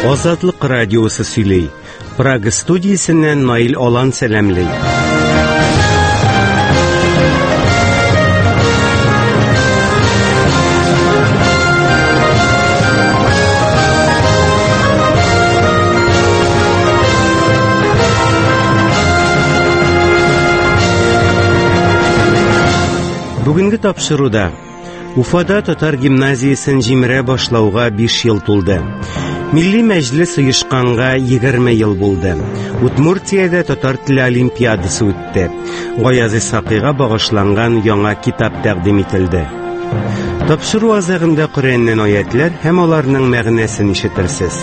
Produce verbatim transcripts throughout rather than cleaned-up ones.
Азатлык радиосы сөйлей. Прага студиясеннән Наил Алан сәламлый. Бүгенге тапшыруда Уфада татар гимназиясын җимерә башлауга биш ел тулды. Милли мәҗлес оешканга егерме ел булды. Удмуртиядә татар теле олимпиадасы үтте. Гаяз Исакыйга багышланган яңа китап тәкъдим ителде. Тапшыру азагында Коръәннән аятлар һәм аларның мәгънәсен ишетерсез.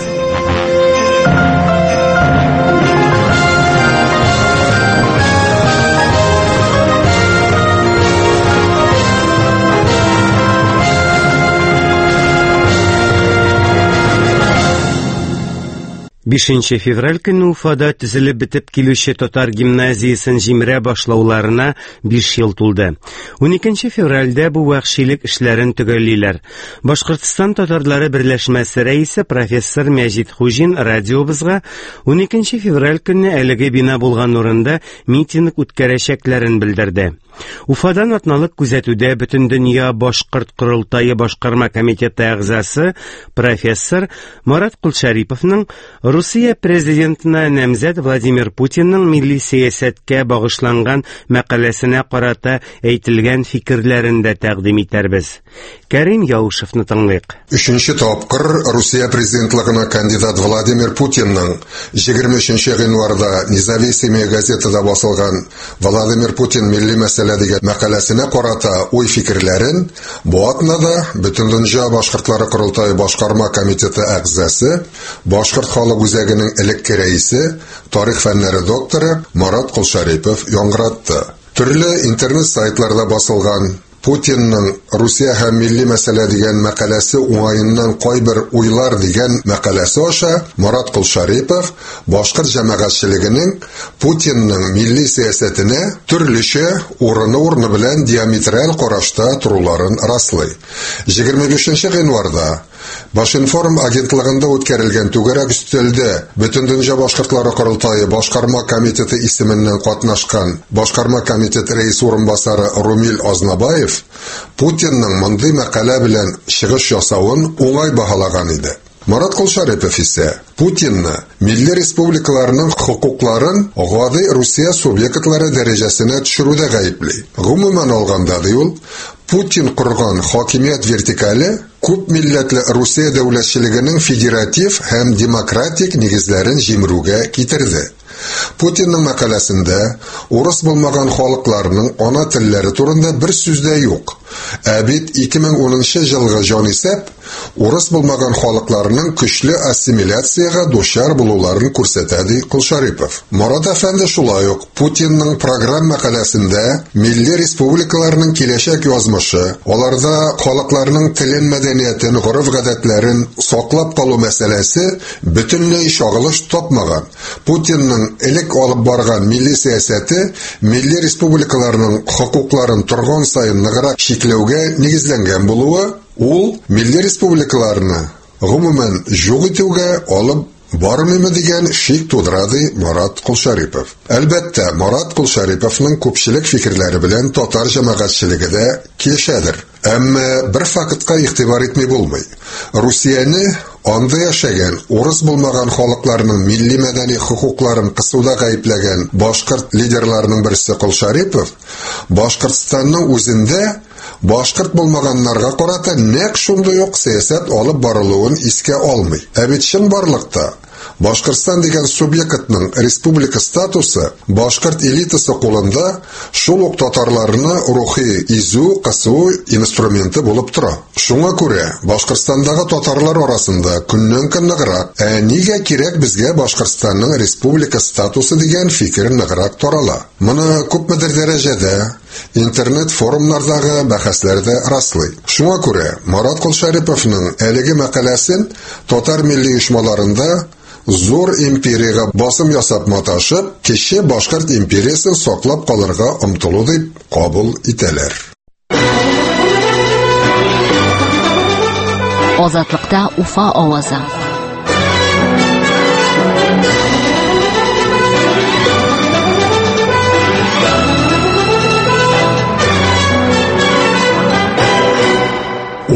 бишенче февраль көнне Уфада төзелеп бетеп килүче татар гимназиясын җимерә башлауларына биш ел тулды. уникенче февральдә бу вахшилек эшләрен төгәллиләр. Башкортстан татарлары берләшмәсе рәисе профессор Мәҗит Хуҗин радиобызга уникенче февраль көнне әлеге бина булган урында митинг үткәрәчәкләрен белдерде. Уфадан атналык күзәтүдә Бөтендөнья башкорт корылтайы башкарма комитеты әгъзасы профессор Марат Кулшариповның Русия президентына намзәт Владимир Путинның милли сәясәткә багышланган мәкаләсенә карата әйтелгән фикерләрен дә тәкъдим итәрбез. Кәрим Яушевны тыңлыйк. Өченче тапкыр Русия президентлыгына кандидат Владимир Путинның егерме өченче гыйнварда Независимая газетада басылган Владимир Путин милли мәсьәлә дигән мәкаләсенә карата уй фикерләрен бу атнада Бөтендөнья башкортлары корылтайы башкарма комитеты әгъзасы, башкорт халык үзәгенең элекке рәисе, тарих фәннәре докторы Марат Кулшарипов яңгыратты. Төрле интернет сайтларда басылган Путинның Русия һәм милли мәсьәлә дигән мәкаләсе уңаеннан кайбер уйлар дигән мәкаләсе аша Марат Кулшарипов башкорт җәмәгатьчелегенең Путинның милли сәясәтенә төрлечә урыны-урыны белән диаметраль карашта торуларын раслый. егерме бишенче гыйнварда Башинформ агентлыгында үткәрелгән түгәрәк өстәлдә Бөтендөнья башкортлары корылтайы башкарма комитеты исеменнән катнашкан башкарма комитет рәис урынбасары Румил Азнабаев Путинның мондый мәкалә белән чыгыш ясавын уңай баһалаган иде. Марат Кулшарипов исә Путинны милли республикаларның хокукларын гади Русия субъектлары дәрәҗәсенә төшерүдә гаепли. Гомумән алганда ди ул, Путин курган хакимият вертикале күп милләтле Русия дәүләтчелегенең федератив һәм демократик нигезләрен җимерүгә китерде. Путинның мәкаләсендә урыс булмаган халыкларның ана телләре турында бер сүз дә юк. Ә бит ике мең унынчы елгы җанисәп урыс булмаган халыкларның көчле ассимиляциягә дучар булуларын күрсәтә ди Кулшарипов. Марат әфәнде шулай ук Путинның программ мәкаләсендә милли республикаларның киләчәк язмышы, аларда халыкларның телен, мәдәниятен, гореф-гадәтләрен саклап калу мәсьәләсе бөтенләй чагылыш тапмаган. Путинның элек алып барган милли сәясәте милли республикаларның хокукларын торган сайын ныграк чикләүгә нигезләнгән булуы, ул милли республикаларны гомумән юк итүгә алып бармыймы дигән шик тудырады Марат Кулшарипов. Әлбәттә, Марат Кулшариповның күпчелек фикерләре белән татар җәмәгатьчелеге дә килешәдер. Әмма бер фактка игътибар итми булмый. Русияне анда яшәгән урыс булмаган халыкларның милли мәдәни хокукларын кысуда гаепләгән башкорт лидерларының берсе Кулшарипов Башкортстанның үзендә башкорт булмаганнарга карата нәкъ шундый ук сәясәт алып барылуын искә алмый. Ә бит чын барлыкта Башкортстан дигән субъектның республика статусы башкорт элитасы кулында шул ук татарларны рухи изү, кысу инструменты булып тора. Шуңа күрә Башкортстандагы татарлар арасында көннән-көн ныграк, ә нигә кирәк безгә Башкортстанның республика статусы дигән фикер ныграк тарала. Моны күпмедер дәрәҗәдә интернет форумнардагы бәхәсләрдә раслый. Шуңа күрә Марат Кулшариповның әлеге мәкаләсен татар милли оешмаларында зур империяга басым ясап маташып, кеше башкорт империясын саклап калырга омтылу дип кабул итәләр. Азатлыкта Уфа авазы.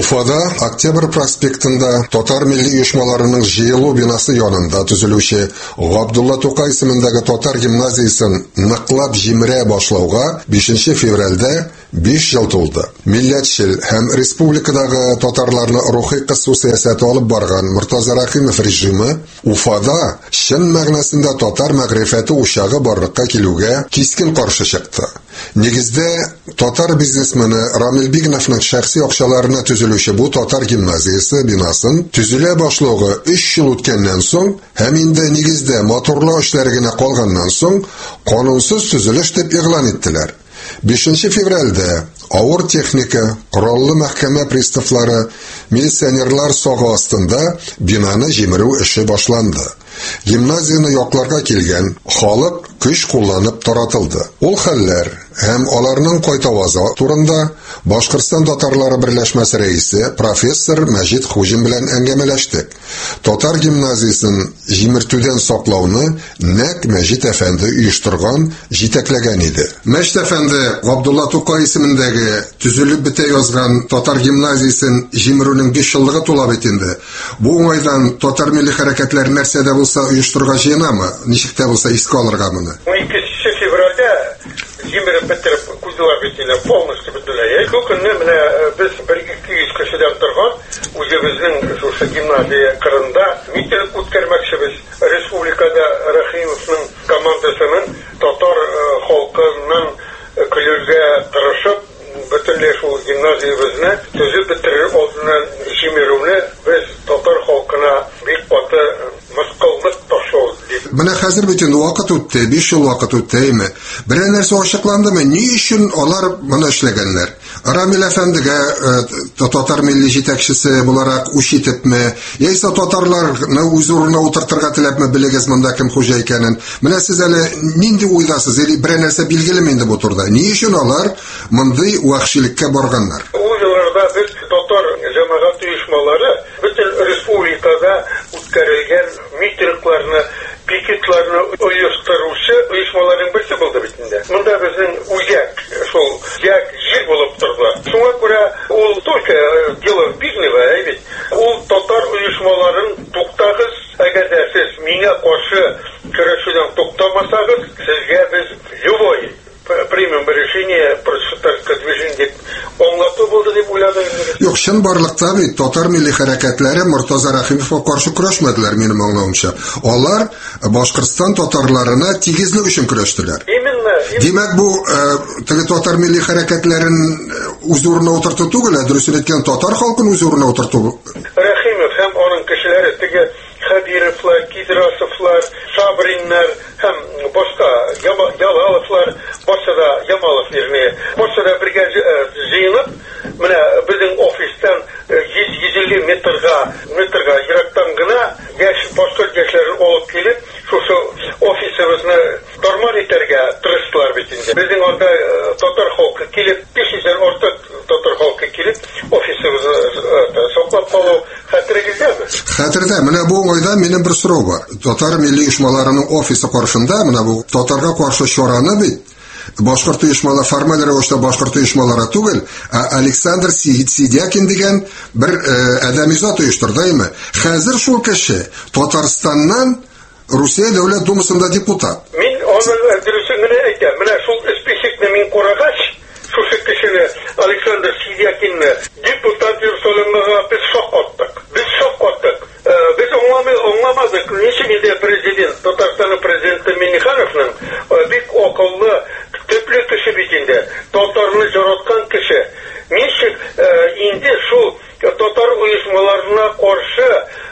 Уфада Октябрь проспектында Татар милли оешмаларының җыелу бинасы янында төзелүче Габдулла Тукай исемендәге Татар гимназиясын ныклап җимерә башлауга бишенче февральдә биш ел тулды. Милләтчел һәм республикадагы татарларны рухи кысу сәясәте алып барган Мортаза Рахимов режимы Уфада чын мәгънәсендә татар мәгърифәте учагы барлыкка килүгә кискен каршы чыкты. Нигездә татар бизнесмены Рамил Бигновның шәхси акчаларына төзелүче бу татар гимназиясе бинасын төзелә башлауга өч ел үткәннән соң һәм инде нигездә моторлау эшләре генә калганнан соң канунсыз төзелеш дип игълан иттеләр. бишенче февральдә авыр техника, кораллы мәхкәмә приставлары, милиционерлар сагы астында бинаны җимерү эше башланды. Гимназияны якларга килгән халык көч кулланып таратылды. Ул хәлләр һәм аларның кайтавазы турында Башкортстан татарлары берләшмәсе рәисе профессор Мәҗит Хуҗин белән әңгәмәләштек. Татар гимназиясын җимертүдән саклауны нәкъ Мәҗит әфәнде оештырган, җитәкләгән иде. Мәҗит әфәнде Габдулла Тукай исемендәге төзелеп бетә язган татар гимназиясын җимерүнең биш еллыгы тула бит инде. Бу уңайдан татар милли хәрәкәтләре нәрсәдә булса оештырырга җыенамы? Ничек тә булса искә алырга моны? уникенче февральдә җимереп бетереп куйдылар бит инде, полностью бетерделәр. Бу көнне менә без бер-ике йөз кешедән торган үзебезнең шушы гимназия кырында митинг үткәрмәкчебез. Республикада Рахимовның командасының татар халкының көләргә тырышып бөтенләй шул гимназиябезне төзеп бетерер алдыннан җимерүне без татар халкына бик каты мыскыллык ташлау дип. Менә хәзер бит инде вакыт үтте, биш ел вакыт үттеме? Берәр нәрсә ачыкландымы? Ни өчен алар моны эшләгәннәр? Рамил әфәндегә татар милли җитәкчесе буларак үч итепме, яисә татарларны үз урынына утыртырга теләпме, белегез монда кем хуҗа икәнен. Менә сез әле нинди уйласыз, или берәр нәрсә билгелеме инде бу турыда? Ни өчен алар мондый вахшилеккә барганнар? Ул елларда без татар җәмәгать оешмалары бөтен республикада үткәрелгән митингларны, пикетларны оештыручы оешмаларның берсе булды бит инде. Монда безнең үзәк, шул үзәк җир булып торды. Шуңа күрә ул только дело Бигнева, әйбит. Ул татар оешмаларын туктагыз, әгәр дә сез миңа каршы көрәшүдән туктамасагыз, сезгә без любой примем решение против татарского движения дип аңлату булды дип уйладым. Юк, чын барлыкта бит татар милли хәрәкәтләре Мортаза Рахимовка каршы көрәшмәделәр, минем аңлавымча. Алар Башкортстан татарларына тигезлек өчен көрәштеләр. Именно. Димәк, бу теге татар милли хәрәкәтләрен үз урынына утырту түгел, дөресен әйткән татар халкын үз урынына утырту. Рахимов һәм аның кешеләре теге Хабировлар, Кидрасовлар, Шабриннар һәм башка Ялаловлар, башка Ямалов yerine, башка бергә җыенып, менә безнең офистан йөз илле метрга, метрга ерактан гына яшь башка яшьләрне алып килеп, шушы офисыбызны тормал итәргә тырыштылар бит инде. Безнең анда татар халкы килеп, биш йөздән артык татар халкы килеп, офисыбызны саклап калу хәтерегездәме? Хәтердә, менә бу уйда минем бер сорау бар. Татар милли оешмаларының офисы каршында, менә бу татарга каршы чараны бит башкорт оешмалары формаль рәвештә башкорт оешмалары түгел, ә Александр Сидякин дигән бер адәми зат оештырдымы? Хәзер шул кеше Татарстаннан Русия дәүләт думасында депутат. Мин аны дөресен генә әйтәм. Менә шул списокны мин карагач, шушы кешене Александр Сидякинны депутат Ерсолымга без шок аттык. Без шок аттык. Без аңламадык. Ничек инде президент, Татарстан президенты Миннихановның бик акыллы, төпле кеше бит инде. Татарны жараткан кеше. Ничек инде шул татар оешмаларына каршы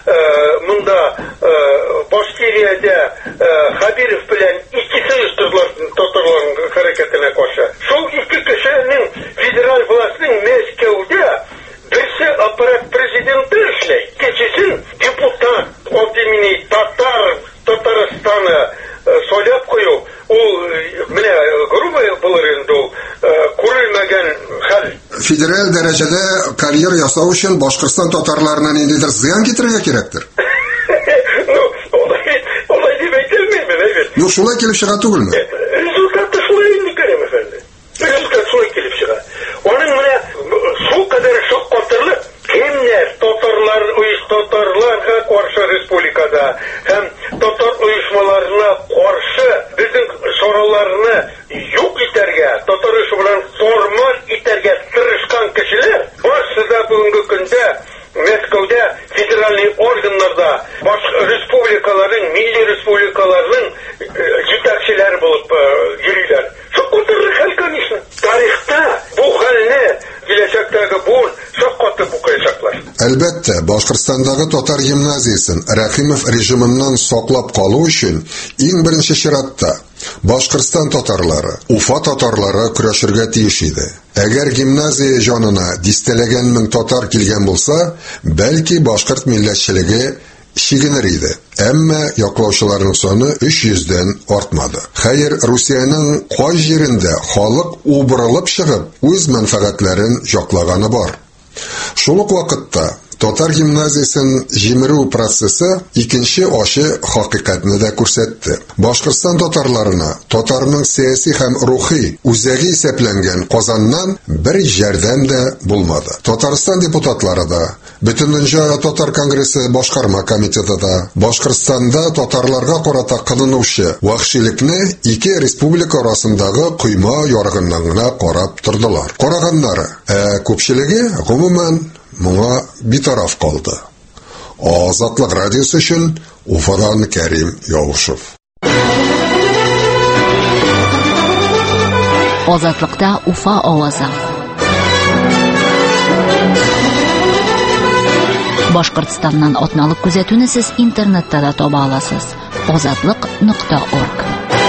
монда Башкириядә Хабиров белән икесе оештырдылар татарларның хәрәкәтенә каршы. Шул ике кешенең федераль властьның Мәскәүдә берсе аппарат президенты эшләй, икенчесе депутат от имени татар Татарстаны сөйләп кую. Ул менә грубо булыр инде ул күрелмәгән хәл. Федераль дәрәҗәдә карьера ясау өчен Башкортстан татарларына ниндидер зыян китерергә кирәктер. Ну, шулай килеп чыга түгелме? Результаты шулай инде, Кәрим әфәнде. Результат шулай килеп чыга. Аның менә шул кадәр шок катырлы республикада һәм татар оешмаларына каршы безнең сорауларны юк итәргә, татар оешмаларын формаль итәргә тырышкан кешеләр барысы да бүгенге көндә Мәскәүдә федеральный органнарда башка республикаларның, милли республикаларның җитәкчеләре булып йөриләр. Шундый хәл, конечно. Тарихта бу хәлне киләчәктәге буын шаккаты букаячаклар. Әлбәттә, Башкортстандагы татар гимназиясен Рәхимов режимыннан саклап калу өчен иң беренче чиратта Башкортстан татарлары, Уфа татарлары көрәшергә тиеш иде. Әгәр гимназия җанына дистәләгән мең татар килгән булса, бәлки башкорт милләтчелеге чигенер иде. Әмма яклаучыларның саны өч йөздән артмады. Хәер, Русиянең кай җирендә халык убырылып чыгып, үз мәнфәгатьләрен яклаганы бар. Шул ук вакытта татар гимназиясен җимерү процессы икенче ачы хакыйкатьне дә күрсәтте. Башкортстан татарларына татарның сәяси һәм рухи үзәге исәпләнгән Казаннан бер ярдәм дә булмады. Татарстан депутатлары да, Бөтендөнья татар конгрессы башкарма комитеты да Башкортстанда татарларга карата кылынучы вахшилекне ике республика арасындагы койма ярыгыннан гына карап тордылар. Караганнары, ә күпчелеге гомумән моңа битараф калды. Азатлык радиосы өчен Уфадан Кәрим Яушев. Азатлыкта Уфа авазы. Башкортстаннан атналык күзәтүне сез интернетта да таба аласыз. азатлык нокта орг.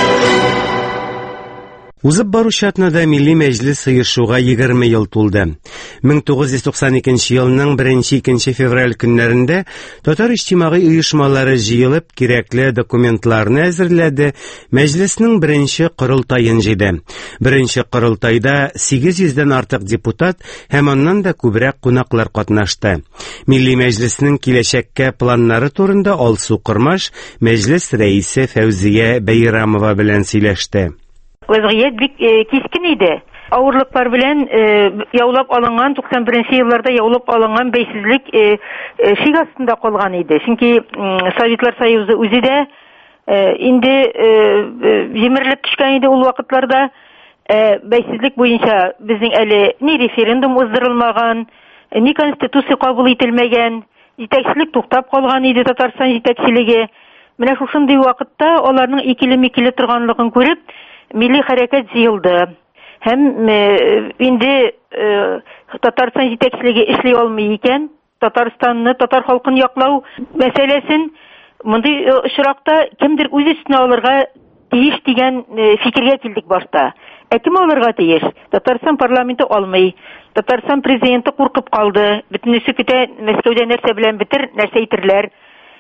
Узып баручы атнада Милли Мәҗлес оешуга егерме ел тулды. мең тугыз йөз туксан икенче елның беренче-икенче февраль көннәрендә татар иҗтимагый оешмалары җыелып кирәкле документларны әзерләде, Мәҗлеснең беренче корылтаен җыйды. Беренче корылтайда сигез йөздән артык депутат һәм аннан да күбрәк кунаклар катнашты. Милли Мәҗлеснең киләчәккә планнары турында Алсу Кырмаш Мәҗлес рәисе Фәүзия Бәйрамова белән сөйләште. Вазгыять бик кискен иде. Авырлыклар белән яулап алынган туксан беренче елларда яулап алынган бәйсезлек шик астында калган иде. Чөнки Советлар Союзы үзе дә инде җимерелеп төшкән иде ул вакытларда. Бәйсезлек буенча безнең әле ни референдум уздырылмаган, ни конституция кабул ителмәгән, җитәкчелек туктап калган иде Татарстан җитәкчелеге. Менә шушындый вакытта аларның икеле-микеле торганлыгын күреп Милли хәрәкәт җыелды. Һәм инде Татарстан җитәкчелеге эшли алмый икән, Татарстанны, татар халкын яклау мәсьәләсен мондый очракта кемдер үз өстенә алырга тиеш дигән фикергә килдек башта. Ә кем алырга тиеш? Татарстан парламенты алмый. Татарстан президенты куркып калды. Бөтенесе көтә Мәскәүдә нәрсә белән бетер, нәрсә әйтерләр.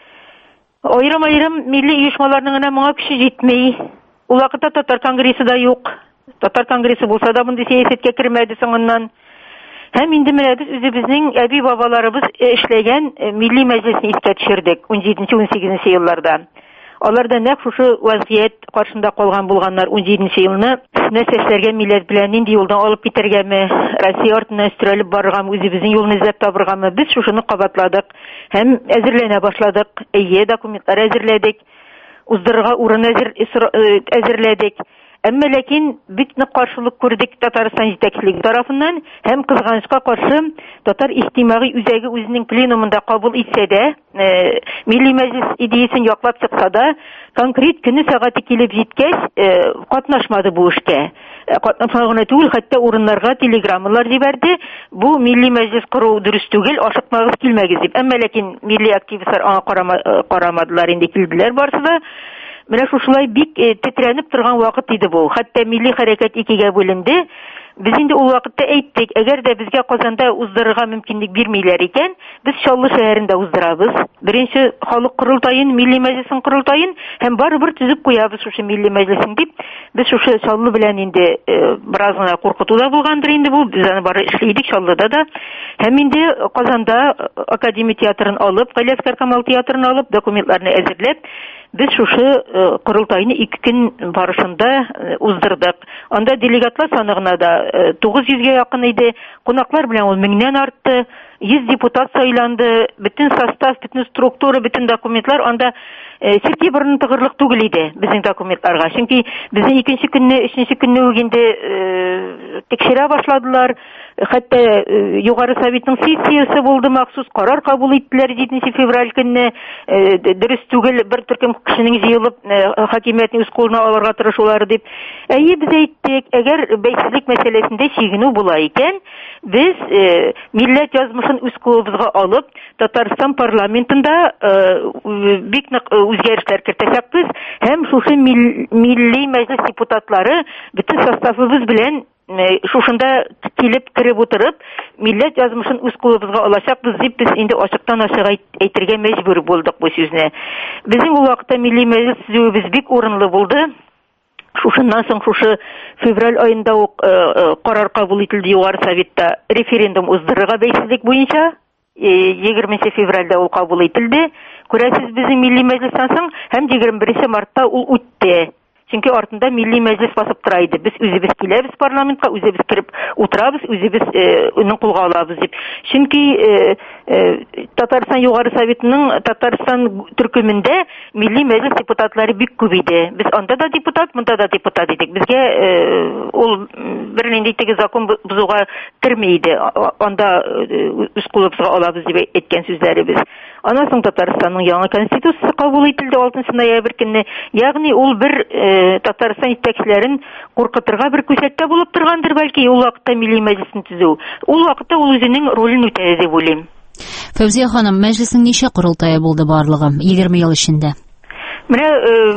Аерым-аерым милли оешмаларның гына моңа көче җитмәй. Ул вакытта татар конгрессы да юк. Татар конгрессы булса да мондый сәясәткә кермәде соңыннан. Һәм инде менә без үзебезнең әби бабаларыбыз эшләгән Милли Мәҗлесне искә төшердек ун җиденче-ун сигезенче елларда. Аларда нәкъ шушы вазгыять каршында калган булганнар ун җиденче елны нәрсә эшләргә, милләт белән нинди юлдан алып китәргәме, Россия артына өстерәлеп барыргамы, үзебезнең юлны эзләп табыргамы, без шушыны кабатладык һәм әзерләнә башладык. Әйе, документлар әзерләдек. Уздырырга урын әзерләдек. Әмма ләкин бик нык каршылык күрдек Татарстан җитәкчелеге тарафыннан һәм кызганычка каршы татар иҗтимагый үзәге үзенең пленумында кабул итсә дә, Милли Мәҗлес идеясен яклап чыкса да, конкрет көне сәгате килеп җиткәч, катнашмады бу эшкә. Катнашмаганы түгел, хәтта урыннарга телеграммалар җибәрде. Бу Милли Мәҗлес кору дөрес түгел, ашыкмагыз килмәгез дип. Әмма ләкин милли активистлар аңа карамадылар, инде килделәр барсы да. Менә шушылай бик тетрәнеп торган вакыт иде бу. Хәтта милли хәрәкәт икегә бүленде. Без инде ул вакытта әйттек, әгәр дә безгә Казанда уздырырга мөмкинлек бирмиләр икән, без Чаллы шәһәрендә уздырабыз. Беренче халык курултайын, Милли Мәҗлесен курултайын һәм барыбер төзеп куябыз шушы Милли Мәҗлесен дип. Без шушы Чаллы белән инде бераз гына куркытуда булгандыр инде бу. Без аны бары эшлидек Чаллыда да. Һәм инде Казанда Академия театрын алып, Галиәскәр Камал театрын алып, документларны әзерләп, без шушы курултайны ике көн барышында уздырдык. Анда делегатлар саны гына да тугыз йөзгә якын иде. Кунаклар белән ул меңнән артты. йөз депутат сайланды, бөтен состав, бөтен структура, бөтен документлар анда сирти борын тыгырлык түгел иде безнең документларга. Чөнки безнең икенче көнне, өченче көнне үгендә тикшерә башладылар. Хәтта югары советның сессиясе булды, махсус карар кабул иттеләр җиденче февраль көнне. Дөрес түгел, бер төркем кешенең җыелып хакимиятне үз кулына алырга тырышулары дип. Әйе, без әйттек, әгәр бәйсезлек мәсьәләсендә чигенү була икән, без милләт язмышын үз кулыбызга алып, Татарстан парламентында бик нык үзгәрешләр кертәчәкбез һәм шушы милли мәҗлес депутатлары бөтен составыбыз белән шушында килеп кереп утырып, милләт язмышын үз кулыбызга алачакбыз дип без инде ачыктан ачык әйтергә мәҗбүр булдык бу сүзне. Безнең ул вакытта милли мәҗлес төзүебез бик урынлы булды. Шушыннан соң шушы февраль айында ук карар кабул ителде югары советта референдум уздырырга бәйсезлек буенча. егерменче февральдә ул кабул ителде. Күрәсез, безнең милли мәҗлестән соң һәм егерме беренче мартта ул үтте. Чөнки артында милли мәҗлес басып тора иде. Без үзебез киләбез парламентка, үзебез кирип утырабыз, үзебез уны кулга алабыз дип. Чөнки Татарстан югары советының Татарстан төркемендә милли мәҗлес депутатлары бик күп иде. Без анда да депутат, монда да депутат идек. Безгә ул бернинди теге закон бузуга керми иде. Анда үз кулыбызга алабыз дип әйткән сүзләребез. Аннан соң Татарстанның яңа конституциясе кабул ителде алтынчы ноябрь көнне. Ягъни ул бер Татарстан итәкчеләрен куркытырга бер күсәттә булып торгандыр, бәлки ул вакытта милли мәҗлесне төзү. Ул вакытта ул үзенең ролен үтәде дип уйлыйм. Фәүзия ханым, мәҗлеснең ничә курылтае булды барлыгы егерме ел эчендә? Менә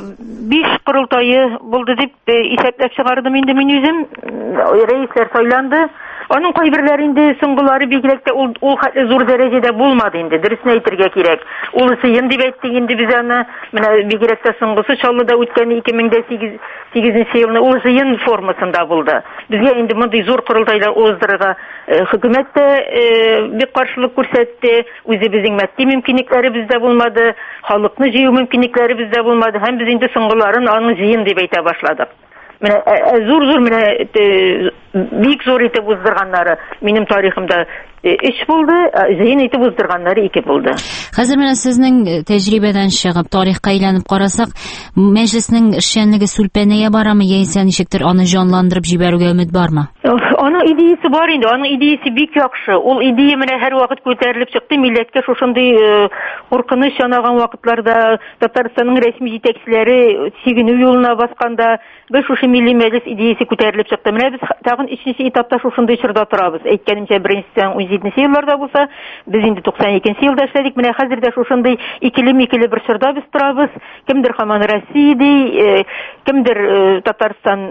биш курылтае булды дип исәпләп чыгардым инде мин үзем. Рәисләр сайланды. Аның кайберләре инде соңгылары бигрәк тә ул ул хәтле зур дәрәҗәдә булмады инде. Дөресен әйтергә кирәк. Ул сыйын дип әйттек инде без аны. Менә бигрәк тә соңгысы Чаллыда үткән ике мең сигезенче елны ул сыйын формасында булды. Безгә инде мондый зур курылтайлар уздырырга хөкүмәт тә бик каршылык күрсәтте. Үзебезнең матди мөмкинлекләре бездә булмады, халыкны җыю мөмкинлекләре бездә булмады һәм без инде соңгыларын аның җыен дип әйтә башладык. Менә зур-зур менә бик зур итеп уздырганнары минем тарихымда өч булды, җыен итеп уздырганнары ике булды. Хәзер менә сезнең тәҗрибәдән чыгып, тарихка әйләнеп карасак, мәҗлеснең эшчәнлеге сүлпәнәя барамы, яисә ничектер аны җанландырып җибәрүгә өмет бармы? Аның идеясе бар инде, аның идеясе бик яхшы. Ул идея менә һәр вакыт күтәрелеп чыкты, милләткә шушындый куркыныч янаган вакытларда Татарстанның рәсми җитәкчеләре сигенү юлына басканда без шушы милли мәҗлес идеясе күтәрелеп чыкты. Менә без тагын икенче этапта шушындый чорда торабыз. Әйткәнемчә, беренчедән җиденче елларда булса, без инде туксан икенче елда эшләдек. Менә хәзер дә шушындый икеле-микеле бер чорда без торабыз. Кемдер һаман Россия ди, кемдер Татарстан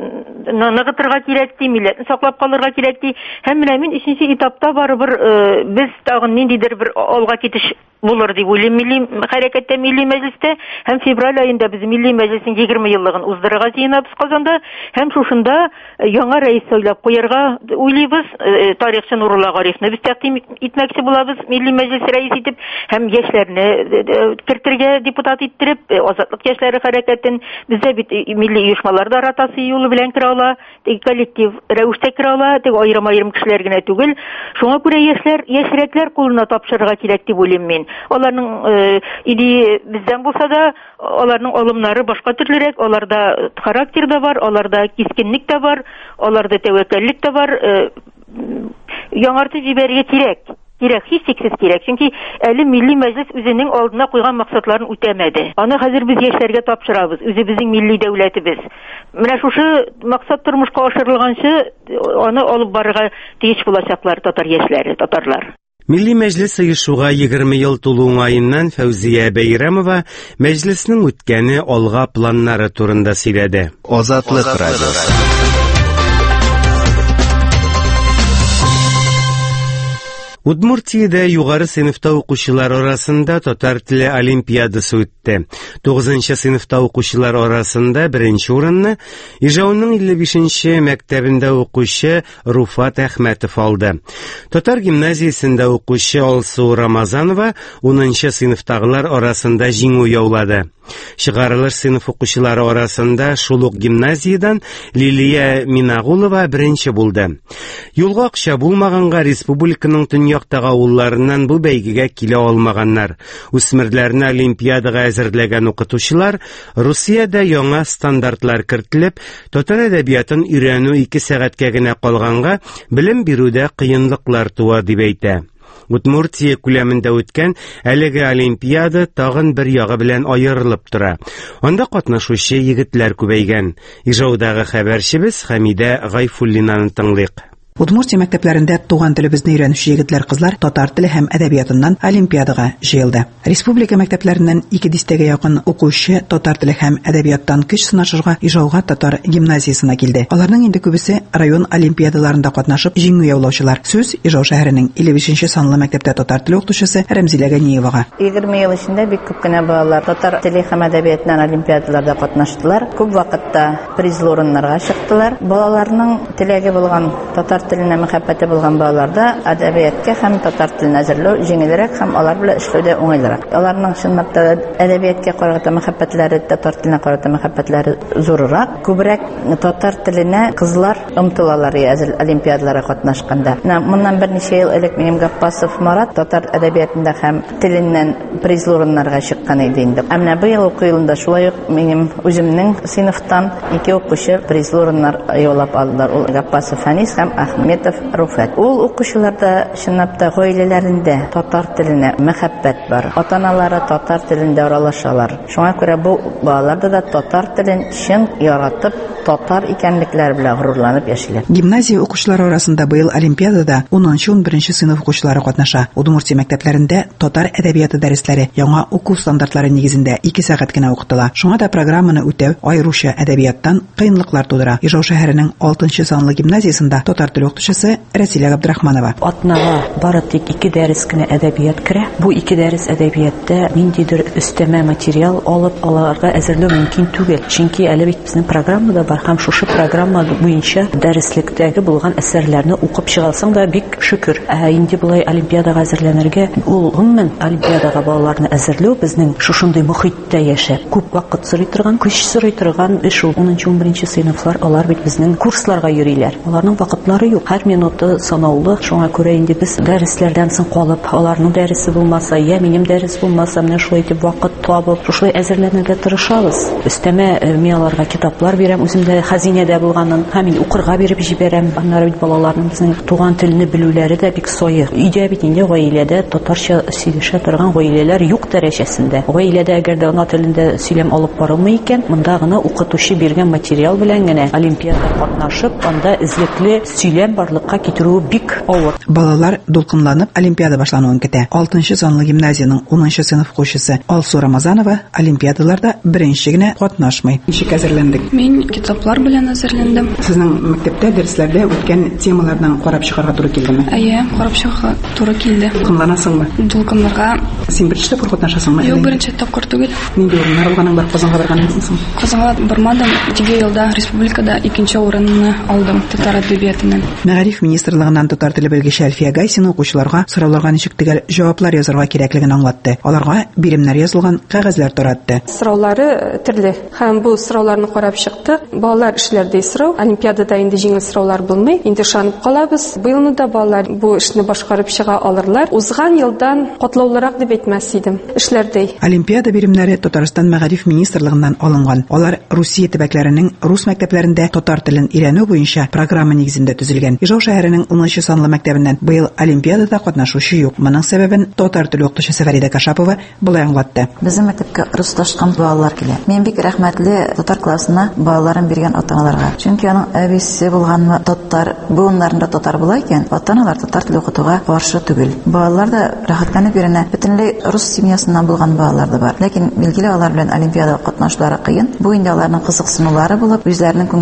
ныгытырга кирәк ди, милләтне саклап калырга кирәк ди. Һәм менә мин икенче этапта барыбер без тагын ниндидер бер алга китеш булыр дип уйлыйм. Милли хәрәкәттә, милли мәҗлестә һәм февраль айында без милли мәҗлеснең егерме еллыгын уздырырга җыенабыз Казанда һәм шушында яңа рәис сайлап куярга уйлыйбыз. Тарихчы Нурулла Гарифны без тәкъдим итмәкче булабыз милли мәҗлес рәис итеп һәм яшьләрне кертергә депутат иттереп, азатлык яшьләре хәрәкәтен бездә бит милли оешмаларда ротация юлы белән керә ала, коллектив рәвештә керә ала, тик аерым-аерым кешеләр генә түгел. Шуңа күрә яшьләр, яшьрәкләр кулына тапшырырга кирәк дип уйлыйм мин. Аларның идея бездән булса да, аларның алымнары башка төрлерәк, аларда характер да бар, аларда кискенлек тә бар, аларда тәвәккәллек тә бар. Яңартып җибәрергә кирәк. Кирәк, һичшиксез кирәк. Чөнки әле милли мәҗлес үзенең алдына куйган максатларын үтәмәде. Аны хәзер без яшьләргә тапшырабыз, үзебезнең милли дәүләтебез. Менә шушы максат тормышка ашырылганчы аны алып барырга тиеш булачаклар татар яшьләре, татарлар. Милли мәҗлес оешуга егерме ел тулу уңаеннан Фәүзия Бәйрәмова мәҗлеснең үткәне, алга планнары турында сөйләде. Азатлык радиосы. Удмуртиядә югары сыйныфта укучылар арасында татар теле олимпиадасы үтте. тугызынчы сыйныфта укучылар арасында беренче урынны Ижауның илле бишенче мәктәбендә укучы Руфат Әхмәтов алды. Татар гимназиясендә укучы Алсу Рамазанова унынчы сыйныфтагылар арасында җиңү яулады. Чыгарылыш сыйныф укучылары арасында шул ук гимназиядан Лилия Минагулова беренче булды. Юлга акча булмаганга республиканың төньяктагы авылларыннан бу бәйгегә килә алмаганнар. Үсмерләрне олимпиадага әзерләгән укытучылар Русиядә яңа стандартлар кертелеп, татар әдәбиятын өйрәнү ике сәгатькә генә калганга белем бирүдә кыенлыклар туа дип әйтә. Удмуртия күләмендә үткән әлеге олимпиада тагын бер ягы белән аерылып тора. Анда катнашучы егетләр күбәйгән. Ижаудагы хәбәрчебез Хәмидә Гайфуллинаны тыңлыйк. Удмуртия мәктәпләрендә туган телебезне өйрәнүче егетләр-кызлар татар теле һәм әдәбиятыннан олимпиадага җыелды. Республика мәктәпләреннән ике дистәгә якын укучы татар теле һәм әдәбияттан көч сынашырга Ижауга татар гимназиясына килде. Аларның инде күбесе район олимпиадаларында катнашып җиңү яулаучылар. Сүз Ижау шәһәренең илле бишенче санлы мәктәптә татар теле укытучысы Рәмзилә Ганиевага. егерме ел эчендә бик күп кенә балалар татар теле һәм әдәбиятыннан олимпиадаларда катнаштылар. Күп вакытта призлы урыннарга чыктылар. Балаларның теләге булган татар теленә мәхәббәте булган балаларда әдәбиятка һәм татар телен әзерләү җиңелрәк һәм алар белән эшләүдә уңайлырак. Аларның чынлап та әдәбиятка карата мәхәббәтләре, татар теленә карата мәхәббәтләре зуррак. Күбрәк татар теленә кызлар омтылалар әзер олимпиадаларга катнашканда. Моннан берничә ел элек минем Гаппасов Марат татар әдәбиятында һәм теленнән призлы урыннарга чыккан иде инде. Әмма быел уку елында шулай ук минем үземнең сыйныфтан ике укучы призлы урыннар яулап алдылар. Ул Гаппасов Фәнис һәм Ахметов Руфат. Ул укучыларда чынлап та гаиләләрендә татар теленә мәхәббәт бар. Ата-аналары татар телендә аралашалар. Шуңа күрә бу балаларда да татар телен чын яратып, татар икәнлекләре белән горурланып яшиләр. Гимназия укучылары арасында быел олимпиадада унынчы-унберенче сыйныф укучылары катнаша. Удмуртия мәктәпләрендә татар әдәбияты дәресләре яңа уку стандартлары нигезендә ике сәгать кенә укытыла. Шуңа да программаны үтәү аеруча әдәбияттан кыенлыклар тудыра. Ижау шәһәренең алтынчы санлы гимназиясында татар теле укытучысы Рәсилә Габдрахманова. Атнага бары тик ике дәрес кенә әдәбият керә. Бу ике дәрес әдәбиятта ниндидер өстәмә материал алып аларга әзерләү мөмкин түгел. Чөнки әле бит безнең программада бар һәм шушы программа буенча дәреслектәге булган әсәрләрне укып чыгалсаң да бик шөкер. Ә инде булай олимпиадага әзерләнергә, ул гомумән олимпиадага балаларны әзерләү безнең шушындый мөхиттә яшәп, күп вакыт сорый торган, көч сорый торган эш ул. унынчы-унберенче сыйныфлар, алар бит безнең курсларга йөриләр. Аларның вакытлары юк. Һәр минуты санаулы. Шуңа күрә инде без дәресләрдән соң калып, аларның дәресе булмаса, я минем дәрес булмаса, менә шулай итеп вакыт табып, шулай әзерләнергә тырышабыз. Өстәмә мин аларга китаплар бирәм, үземдә хәзинәдә булганын, һәм мин укырга биреп җибәрәм. Аннары бит балаларның безнең туган телене белүләре дә бик сое. Өйдә бит инде гаиләдә татарча сөйләшә торган гаиләләр юк дәрәҗәсендә. Гаиләдә әгәр дә ана телендә сөйләм алып барылмый икән, монда гына укытучы биргән материал белән генә олимпиадада катнашып, анда излекле сөйләм барлыкка китерү бик авыр. Балалар дулкынланып олимпиада башлануын көтә. алтынчы санлы гимназияның унынчы сыйныф укучысы Алсу Рамазанова олимпиадаларда беренче генә катнашмый. Ничек әзерләндек? Мин китаплар белән әзерләндем. Сезнең мәктәптә дәресләрдә үткән темалардан карап чыгарга туры килдеме? Әйе, карап чыгарга туры килде. Дулкынланасыңмы? Дулкынларга. Син беренче тапкыр катнашасыңмы? Юк, беренче тапкыр түгел. Нинди урыннар алганың бар? Казанга баргансың? Казанга бармадым. Теге елда республикада икенче урынны алдым татар әдәбиятыннан. Мәгариф министрлыгыннан татар теле белгече Әлфия Гайсина укучыларга сорауларга ничек төгәл җаваплар язарга кирәклеген аңлатты. Аларга биремнәр язылган кәгазьләр таратты. Сораулары төрле. Һәм бу сорауларны карап чыкты. Балалар эшләрдә сорау, олимпиадада инде җиңел сораулар булмый. Инде шанып калабыз. Быелны да балалар бу эшне башкарып чыга алырлар. Узган елдан катлаулырак дип әйтмәс идем. Эшләрдә. Олимпиада биремнәре Татарстан мәгариф министрлыгыннан алынган. Алар Русия төбәкләренең рус мәктәпләрендә татар телен өйрәнү буенча программа нигезендә төзелгән. Ижау шәһәренең унынчы санлы мәктәбеннән быел олимпиадада катнашучы юк. Моның сәбәбен татар теле укытучысы Фәридә Кашапова булай аңлатты. Безнең мәктәпкә русташкан балалар килә. Мин бик рәхмәтле татар классына балаларын биргән ата-аналарга. Чөнки аның әбисе булганмы татар, буыннарында татар була икән, ата-аналар татар теле укытуга каршы түгел. Балалар да рәхәтләнеп йөренә. Бөтенләй рус семьясыннан булган балалар да бар. Ләкин билгеле алар белән олимпиада катнашулары кыен. Бу инде аларның кызыксынулары булып, үзләренең күңелләренә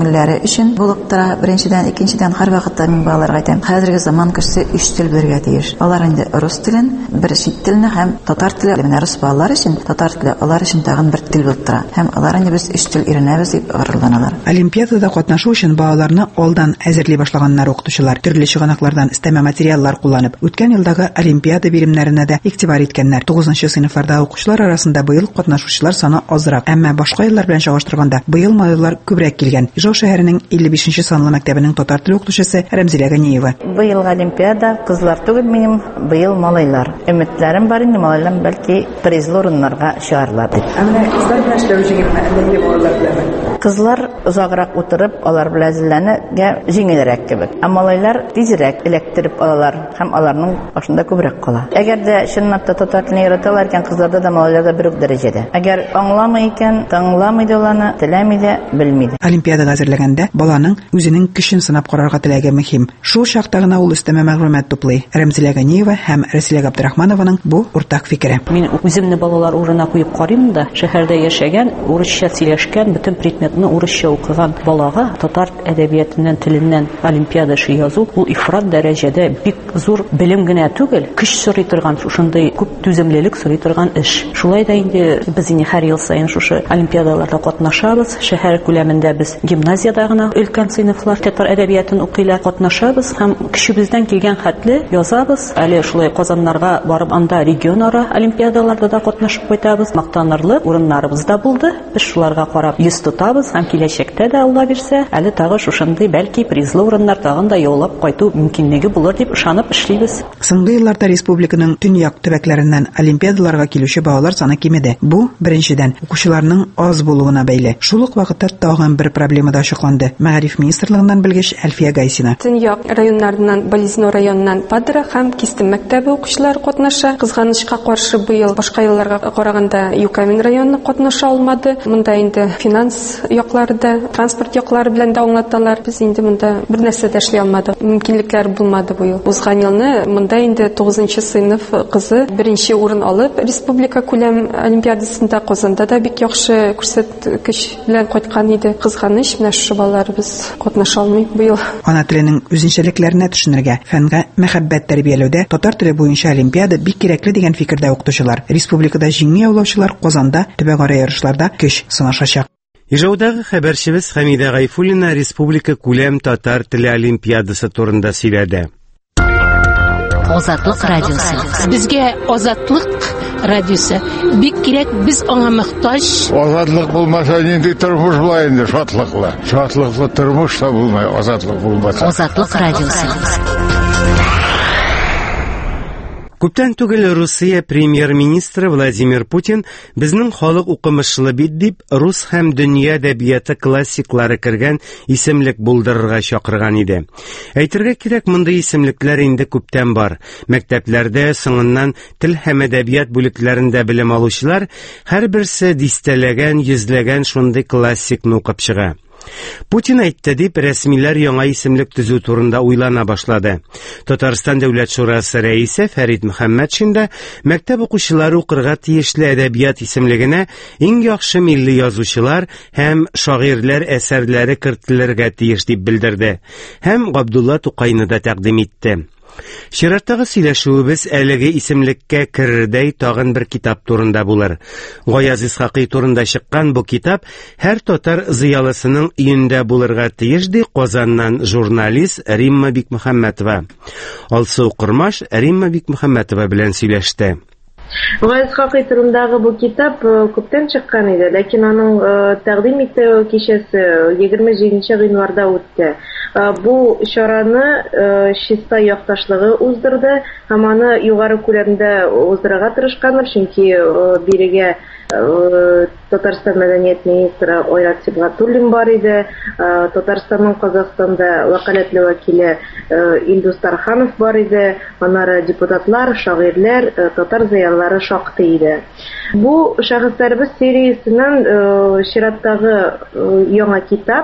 күңелләре өчен булып тора. Беренчедән, икенчедән һәр вакытта мин балаларга әйтәм, хәзерге заман кешесе өч тел белергә тиеш. Алар инде рус телен, бер чит телне һәм татар теле. Менә рус балалар өчен татар теле алар өчен тагын бер тел булып тора. Һәм алар инде без өч тел өйрәнәбез дип горурланалар. Олимпиадада катнашу өчен балаларны алдан әзерли башлаганнар укытучылар төрле чыганаклардан өстәмә материаллар кулланып, үткән елдагы Олимпиада биремнәренә дә игътибар иткәннәр. тугызынчы сыйныфларда укучылар арасында быел катнашучылар саны азрак, әмма башка еллар белән чагыштырганда быел малайлар күбрәк килгән. Ижау шәһәренең илле бишенче санлы мәктәбенең татар теле укытучысы Рәмзилә Ганиева. Быел Олимпиада кызлар түгел минем, быел малайлар. Өметләрем бар инде, малайлар бәлки призлы урыннарга чыгарлар дип. Әмма кызлар белән эшләү җиңелме, әллә балалар белән? Кызлар озаграк утырып, алар белән зилләнергә җиңелрәк кебек. Ә малайлар тизрәк эләктереп алалар һәм аларның башында күбрәк кала. Әгәр дә чынлап та татар телен өйрәтәләр икән, кызларда да малайларда бер үк дәрәҗәдә. Әгәр аңламый икән, таңламый да аларны, теләми дә, белми дә. Олимпиадага әзерләгәндә баланың үзенең көчен сынап карарга теләге мөһим. Шул чакта гына ул өстәмә мәгълүмат туплый. Рәмзилә Ганиева һәм Рәсилә Габдрахманованың бу уртак фикере. Мин үземне балалар урынына куеп карыйм да, шәһәрдә яшәгән, урысча сөйләшкән, бөтен предметны урысча укыган балага татар әдәбиятыннан, теленнән олимпиада шы язу, ул ифрат дәрәҗәдә бик зур белем генә түгел, көч сорый торган, шушындай күп түземлелек сорый торган эш. Шулай да инде без инде һәр ел сайын шушы олимпиадаларда катнашабыз. Шәһәр күләмендә без гимназиядә гына өлкән сыйныфлар татар әдәбиятын укыйлар, катнашабыз һәм көчебездән килгән хәтле язабыз. Әле шулай Казаннарга барып, анда регионара олимпиадаларда да катнашып кайтабыз. Мактанырлык урыннарыбыз да булды. Без шуларга карап йөз тотабыз һәм киләчәктә дә Алла бирсә, әле тагы шушындый бәлки призлы урыннар тагын да яулап кайту мөмкинлеге булыр дип ышанып эшлибез. Соңгы елларда республиканың төньяк төбәкләреннән олимпиадаларга килүче балалар саны кимеде. Бу беренчедән укучыларның аз булуына бәйле. Шул ук вакытта тагын бер проблема да ачыкланды. Мәгариф министрлыгыннан белгеч Әлфия Гайсина. Төньяк районнарыннан, Болезно районыннан Падра һәм Кистем мәктәбе укучылары катнаша. Кызганычка каршы быел башка елларга караганда Юкамин районы катнаша алмады. Монда инде финанс яклары да, транспорт яклары белән дә аңлаталар. Без инде монда бер нәрсә дә эшли алмадык. Мөмкинлекләр булмады быел. Узган елны монда инде тугызынчы сыйныф кызы беренче урын алып, республика күләм олимпиадасында Казанда да бик яхшы күрсәткеч белән кайткан иде. Кызганыч, менә шушы балаларыбыз катнаша алмый быел. Ана теленең үзенчәлекләренә төшенергә, фәнгә мәхәббәт тәрбияләүдә татар теле буенча олимпиада бик кирәкле дигән фикердә укытучылар. Республикада җиңү яулаучылар Казанда төбәкара ярышларда көч сынашачак. Ижаудагы хәбәрчебез Хәмидә Гайфуллина республика күләм татар теле олимпиадасы турында сөйләде. Азатлык радиосы. Безгә Азатлык радиосы бик кирәк, без аңа мохтаҗ. Азатлык булмаса нинди тормыш була инде, шатлыклы. Шатлыклы тормыш та булмай, азатлык булмаса. Азатлык радиосы. Күптән түгел Русия премьер-министры Владимир Путин безнең халык укымышлы бит дип рус һәм дөнья әдәбияты классиклары кергән исемлек булдырырга чакырган иде. Әйтергә кирәк, мондый исемлекләр инде күптән бар. Мәктәпләрдә, соңыннан тел һәм әдәбият бүлекләрендә белем алучылар һәрберсе дистәләгән, йөзләгән шундый классикны укып чыга. Путин әйтте дип, рәсмиләр яңа исемлек төзү турында уйлана башлады. Татарстан дәүләт шурасы рәисе Фәрит Мөхәммәтшин дә мәктәп укучылары укырга тиешле әдәбият исемлегенә иң яхшы милли язучылар һәм шагыйрьләр әсәрләре кертелергә тиеш дип белдерде һәм Габдулла Тукайны да тәкъдим итте. Чираттагы сөйләшүебез әлеге исемлеккә керердәй тагын бер китап турында булыр. Гаяз Исхакый турында чыккан бу китап һәр татар зыялысының өендә булырга тиеш ди Казаннан журналист Римма Бикмөхәммәтова. Алсу Кырмаш Римма Бикмөхәммәтова белән сөйләште. Гаяз Исхакый турындагы бу китап күптән чыккан иде, ләкин аның тәкъдим итү кичәсе егерме җиденче гыйнварда үтте. Бу чараны чиста якташлыгы уздырды һәм аны югары күләмдә уздырырга тырышканнар, чөнки бирегә Татарстан мәдәният министры Айрат Сибгатуллин бар иде, Татарстанның Казакстанда вәкаләтле вәкиле Илдус Тарханов бар иде, аннары депутатлар, шагыйрьләр, татар зыялылары шактый иде. Бу шәхесләрбез сериясеннән чираттагы яңа китап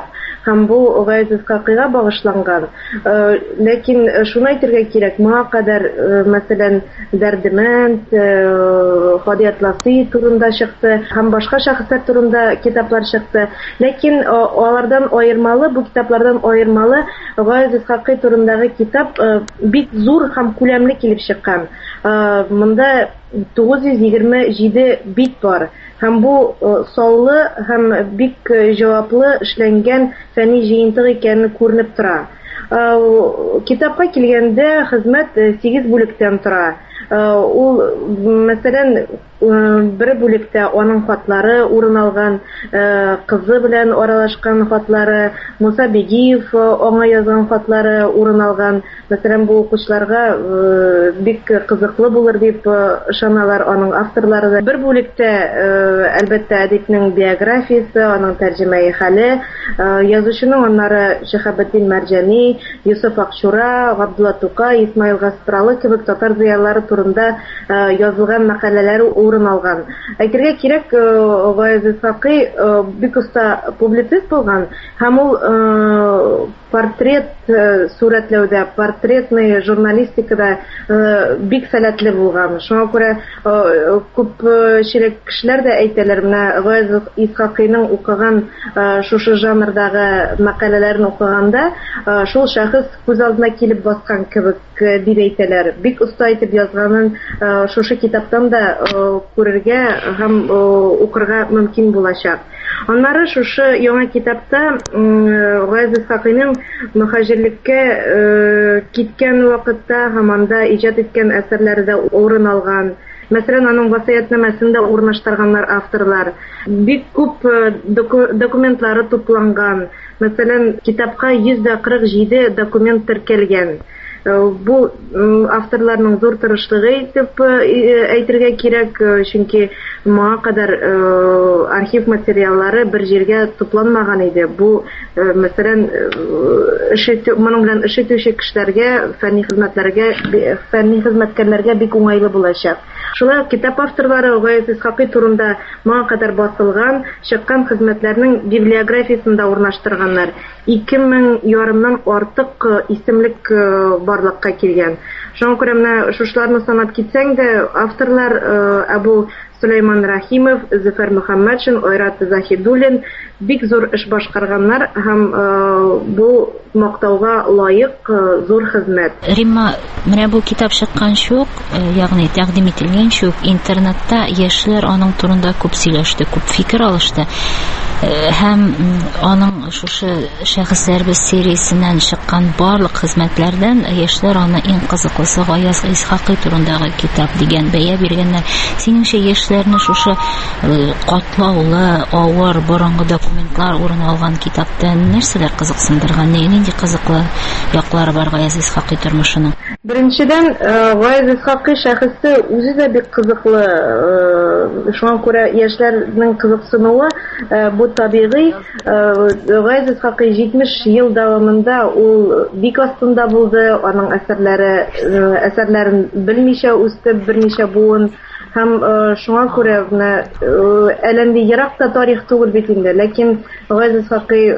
һәм бу Гаяз Исхакыйга багышланган. Ләкин шуны әйтергә кирәк, моңа кадәр мәсәлән Дәрдемәнд, Һадиятласи турында чыкты һәм башка шәхесләр турында китаплар чыкты. Ләкин алардан аермалы, бу китаплардан аермалы Гаяз Исхакый турындагы китап бик зур һәм күләмле килеп чыккан. Монда тугыз йөз егерме җиде бит бар. Һәм бу саллы һәм бик җаваплы эшләнгән фәнни җыентык икәнен күренеп тора. Китапка килгәндә хезмәт сигез бүлектән тора. Ул мәсәлән бер бүлектә аның хатлары урын алган, кызы белән аралашкан хатлары, Муса Бегиев аңа язган хатлары урын алган. Мәсәлән, бу укучыларга бик кызыклы булыр дип ышаналар аның авторлары. Бер бүлектә әлбәттә әдипнең биографиясе, аның тәрҗемәи хәле, язучының аннары Шәһабетдин Мәрҗани, Юсуф Акчура, Габдулла Тукай, Исмаил Гаспралы кебек татар зыялылары турында язылган мәкаләләре урын алган. Әйтергә кирәк, Гаяз Исхакый бик оста публицист булган һәм ул портрет сурәтләүдә, портретный журналистикада бик сәләтле булган. Шуңа күрә күпчелек кешеләр дә әйтәләр, менә Гаяз Исхакыйның укыган шушы жанрдагы мәкаләләрен укыганда, шул шәхес күз алдына килеп баскан кебек дип әйтәләр. Бик оста итеп язганын шушы китаптан да күрергә һәм укырга мөмкин булачак. Аннары шушы яңа китапта Гаяз Исхакыйның мөхаҗирлеккә киткән вакытта һәм анда иҗат иткән әсәрләре дә урын алган. Мәсәлән, аның васыятнамәсендә урнаштырганнар авторлар. Бик күп документлары тупланган. Мәсәлән, китапка йөз кырык җиде документ теркәлгән. Бу авторларның зур тырышлыгы итеп әйтергә кирәк, чөнки моңа кадәр архив материаллары бер җиргә тупланмаган иде. Бу мәсәлән, моның белән эш итүче кешеләргә, фәнни хезмәтләргә, фәнни хезмәткәрләргә бик уңайлы булачак. Шулай китап авторлары Гаяз Исхакый турында моңа кадәр басылган, чыккан хезмәтләрнең библиографиясын да урнаштырганнар. ике мең ярымнан артык исемлек барлыкка килгән. Шуңа күрә менә шушларны санап китсәң дә, авторлар Абу Сулейман Рахимов, Зөфәр Мөхәммәтшин, Айрат Захидуллин бик зур эш башкарганнар һәм бу мактауга лаек зур хезмәт. Римма, менә бу китап чыккан шук, ягъни тәкъдим ителгән шук, интернетта яшьләр аның турында күп сөйләште, күп фикер алышты. Һәм аның шушы шәхесләрбез сериясеннән чыккан барлык хезмәтләрдән яшьләр аны иң кызыклысы Гаяз Исхакый турындагы китап дигән бәя биргәннәр. Синеңчә, яшьләрне шушы катлаулы, авыр, борынгы документлар урын алган китапта нәрсәләр кызыксындырган, нинди кызыклы яклары бар Гаяз Исхакый тормышының? Беренчедән, Гаяз Исхакый шәхесе үзе дә бик кызыклы. Шуңа күрә яшьләрнең кызыксынуы бу табигый. Гаяз Исхакый җитмеш ел дәвамында ул бик астында булды, аның әсәрләре әсәрләрен белмичә үсте берничә буын. Һәм шуңа күрә әленди еракта тарих түгел бит инде, ләкин Гаяз Исхакый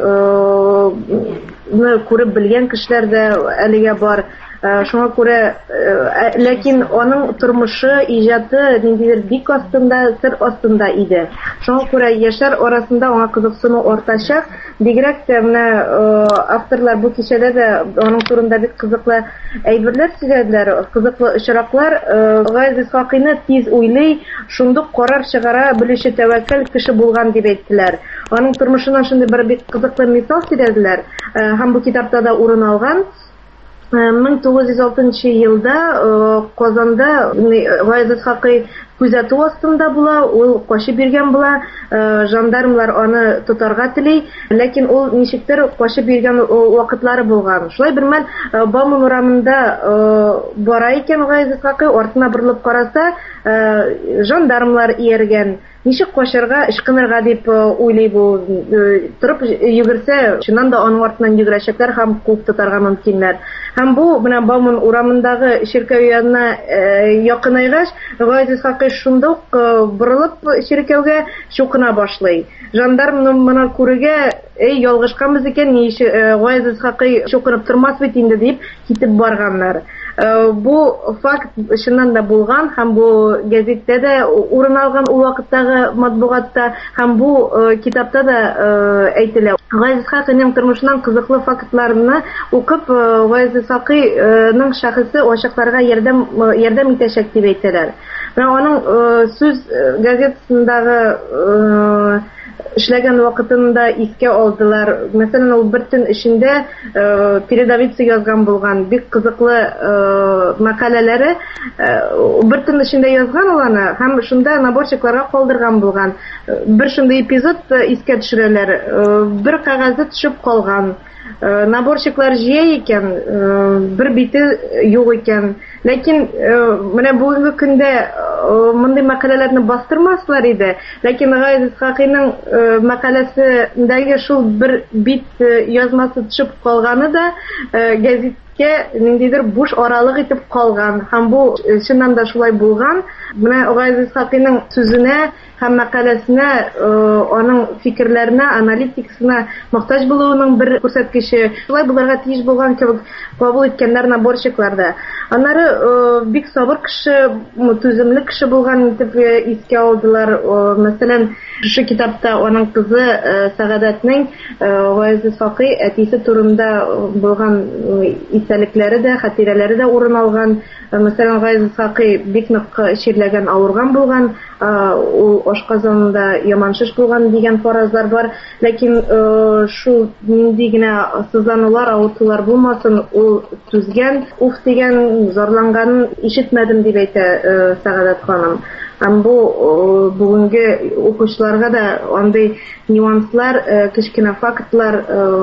күреп белгән кешеләр дә әлегә бар. Шуңа күрә, ләкин аның тормышы, иҗаты ниндидер бик астында, сер астында иде. Шуңа күрә яшьләр арасында аңа кызыксыну артачак. Бигрәк тә менә авторлар бу кичәдә дә аның турында бик кызыклы әйберләр сөйләделәр, кызыклы очраклар. Гаяз Исхакыйны тиз уйлый, шундук карар чыгара белүче тәвәккәл кеше булган дип әйттеләр. Аның тормышыннан шундый бер бик кызыклы мисал сөйләделәр һәм бу китапта да урын алган. мең тугыз йөз алтынчы елда Казанда Гаяз Исхакый күзәтү астында була, ул качып биргән була, жандармлар аны тотарга тели, ләкин ул ничектер качып биргән вакытлары булган. Шулай бер мәл Бауман урамында бара икән Гаяз Исхакый, артына борылып караса, жандармлар ияргән. Ничек качарга, ышкынырга дип уйлый бу. Торып йөгерсә, шуннан да аның артыннан йөгерәчәкләр һәм куып тотарга мөмкиннәр. Һәм бу менә Бауман урамындагы чиркәү янына якынайгач, Гаяз Исхакый шунда ук борылып чиркәүгә чукына башлый. жандармны моны күрүгә, эй, ялгышканбыз икән, ни Гаяз Исхакый чукынып тормас бит инде дип китеп барганнар. Бу факт чыннан да булган һәм бу газеттә дә урын алган ул вакыттагы матбугатта һәм бу китапта да әйтелә. Гаяз Исхакыйның тормышынан кызыклы фактларны укып, Гаяз Исхакыйның шәхесе ачыкларга ярдәм ярдәм итәчәк дип әйтәләр. Менә аның сүз газетасындагы эшләгән вакытында искә алдылар. Мәсәлән, ул бер төн эчендә передовица язган булган, бик кызыклы мәкаләләре бер төн эчендә язган ул аны һәм шунда наборчикларга калдырган булган. Бер шундый эпизод искә төшерәләр. Бер кәгазе төшеп калган. Наборчиклар җыя икән, бер бите юк икән. Ләкин менә бүгенге көндә мондый мәкаләләрне бастырмаслар иде. Ләкин Гаяз Исхакыйның мәкаләсендәге шул бер бит язмасы төшеп калганы да гәзиткә ниндидер буш аралык итеп калган. Һәм бу чыннан да шулай булган. Менә Гаяз Исхакыйның сүзенә һәм мәкаләсенә, аның фикерләренә, аналитикасына мохтаҗ булуының бер күрсәткече. Шулай булырга тиеш булган кебек кабул иткәннәр наборчиклар да. Аннары бик сабыр кеше, түземле кеше булган итеп искә алдылар. Мәсәлән, шу китапта аның кызы Сәгадәтнең Гаяз Исхакый әтисе турында булган исәлекләре дә, хатирәләре дә урын алган. Мәсәлән, Гаяз Исхакый бик нык чирләгән, авырган булган, ул ашказанында яманшыш булган дигән фаразлар бар. Ләкин шул нинди генә сызланулар, авыртулар булмасын, ул түзгән, уф дигән, зарланганын ишетмәдем дип әйтә Сәгадәт ханым. Һәм бу бүгенге укучыларга да андый нюанслар, кечкенә фактлар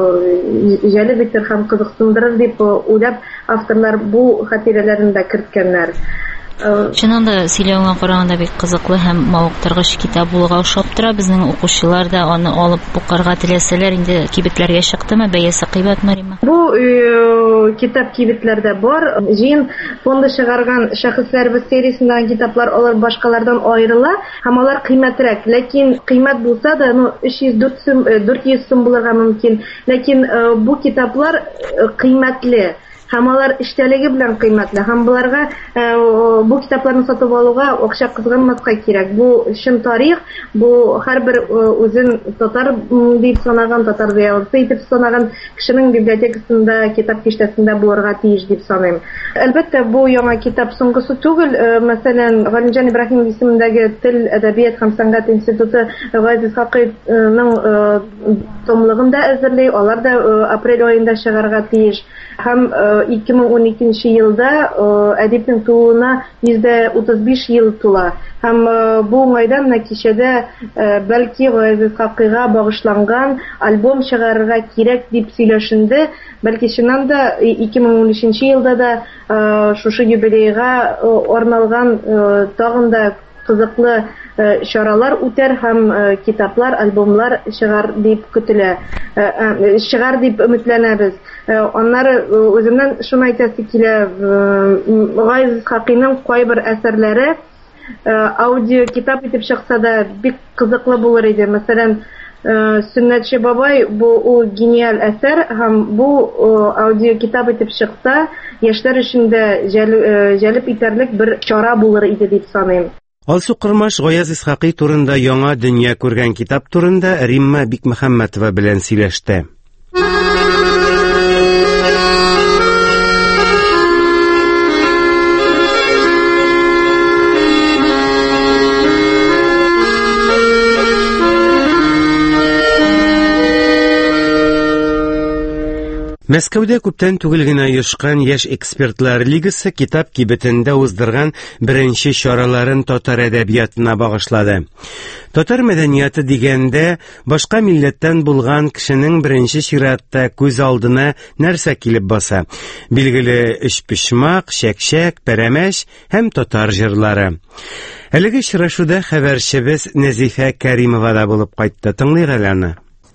җәлеп итер һәм кызыксындырыр дип уйлап, авторлар бу хатирәләрен дә керткәннәр. Чыннан да сөйләүгә караганда бик кызыклы һәм мавыктыргыч китап булуга охшап тора. Безнең укучылар да аны алып укырга теләсәләр, инде кибетләргә чыктымы, бәясе кыйбат Марима? Бу китап кибетләрдә бар. Җыен фонды чыгарган шәхесләрбез сериясендәге китаплар алар башкалардан аерыла һәм алар кыйммәтрәк. Ләкин кыйммәт булса да, ну өч йөз сум булырга мөмкин. Ләкин бу китаплар кыйммәтле. Һәм алар эчтәлеге белән кыйммәтле. Һәм буларга бу китапларны сатып алуга акча кызганмаска кирәк. Бу чын тарих, бу һәрбер үзен татар дип санаган, татар зыялысы итеп санаган кешенең библиотекасында, китап киштәсендә булырга тиеш дип саныйм. Әлбәттә, бу яңа китап соңгысы түгел. Мәсәлән, Галимҗан Ибраһимов исемендәге Тел, әдәбият һәм сәнгать институты Гаяз Исхакыйның томлыгын да әзерли. Алар да апрель аенда чыгарга тиеш. Һәм ике мең уникенче елда әдипнең тууына йөз утыз биш ел тула. Һәм бу уңайдан кичәдә бәлки Гаяз Исхакыйга багышланган альбом чыгарырга кирәк дип сөйләшенде. Бәлки чыннан да ике мең унөченче елда да шушы юбилейга арналган тагын да кызыклы чаралар үтәр һәм китаплар, альбомлар чыгар дип көтелә. Чыгар дип өметләнәбез. Аннары үземнән шуны әйтәсе килә, Гаяз Исхакыйның кайбер әсәрләре аудио китап итеп чыкса да бик кызыклы булыр иде. Мәсәлән, Сөннәтче бабай бу ул гениаль әсәр һәм бу аудио китап итеп чыкса, яшьләр өчен дә җәлеп итәрлек бер чара булыр иде дип саныйм. Алсу Кырмаш Гаяз Исхакый турында яңа дөнья күргән китап турында Римма Бикмөхәммәтова белән сөйләште. Мәскәүдә күптән түгел генә оешкан яшь экспертлар лигасы китап кибетендә уздырган беренче чараларын татар әдәбиятына багышлады. Татар мәдәнияты дигәндә башка милләттән булган кешенең беренче чиратта күз алдына нәрсә килеп баса? Билгеле өчпочмак, чәкчәк, пәрәмәч һәм татар җырлары. Әлеге очрашуда хәбәрчебез Нәзифә Кәримова да булып кайтты. Тыңлыйк әле аны.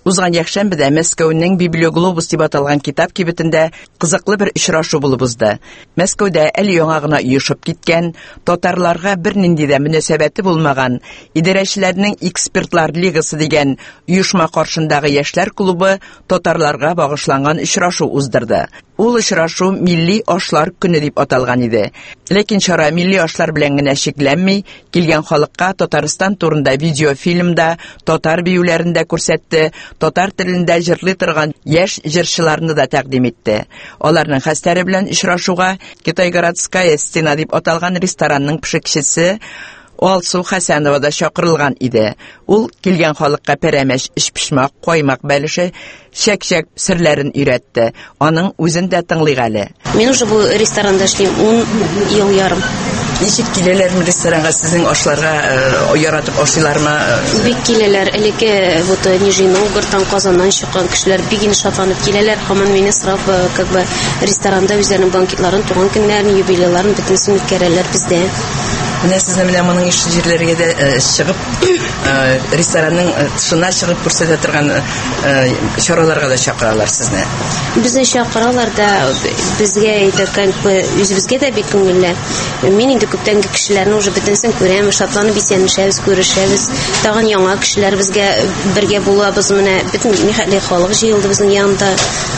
Узган якшәмбедә Мәскәүнең Библиоглобус дип аталган китап кибетендә кызыклы бер очрашу булып узды. Мәскәүдә әле яңа гына оешып киткән, татарларга бернинди дә мөнәсәбәте булмаган идарәчеләрнең экспертлар лигасы дигән оешма каршындагы яшьләр клубы татарларга багышланган очрашу уздырды. Ул очрашу милли ашлар көне дип аталган иде. Ләкин чара милли ашлар белән генә шикләнми, килгән халыкка Татарстан турында видеофильмда, татар биюләрен дә күрсәтте, татар телендә җырлый торган яшь җырчыларны да тәкъдим итте. Аларның хәстәре белән очрашуга Китайгородская стена дип аталган ресторанның пешекчесе Алсу Хәсәнова да чакырылган иде. Ул килгән халыкка пәрәмәч, ишпишмак, каймак бәлеше, шәк-шәк серләрен өйрәтте. Аның үзен дә тыңлыйк әле. Мин уже бу ресторанда эшлим ун ел ярым. Ничек киләләр ресторанга сезнең ашларга яратып ашыйлармы? Бик киләләр. Элеке вот Нижний Новгородтан, Казаннан чыккан кешеләр бик шатланып киләләр. Һаман мине сорап, как бы ресторанда үзләренең банкетларын, туган көннәрен, юбилейларын бөтенсен үткәрәләр бездә. Менә сезне менә моның иш җирләргә дә чыгып, ресторанның тышына чыгып күрсәтә торган чараларга да чакыралар сезне. Безне чакыралар да, безгә әйтә, как бы үзебезгә дә бик күңелле. Мин инде күптәнге кешеләрне уже бөтенсен күрәм, шатланып исәнлешәбез, күрешәбез. Тагын яңа кешеләр безгә бергә булабыз, менә бөтен мәхәллә халык җыелды безнең янында.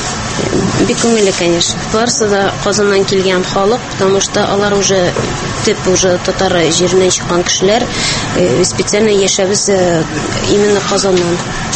Бик күңелле, конечно. Барысы да Казаннан килгән халык, потому что алар уже тип уже татар җиреннән чыккан кешеләр, специально яшәбез именно Казаннан.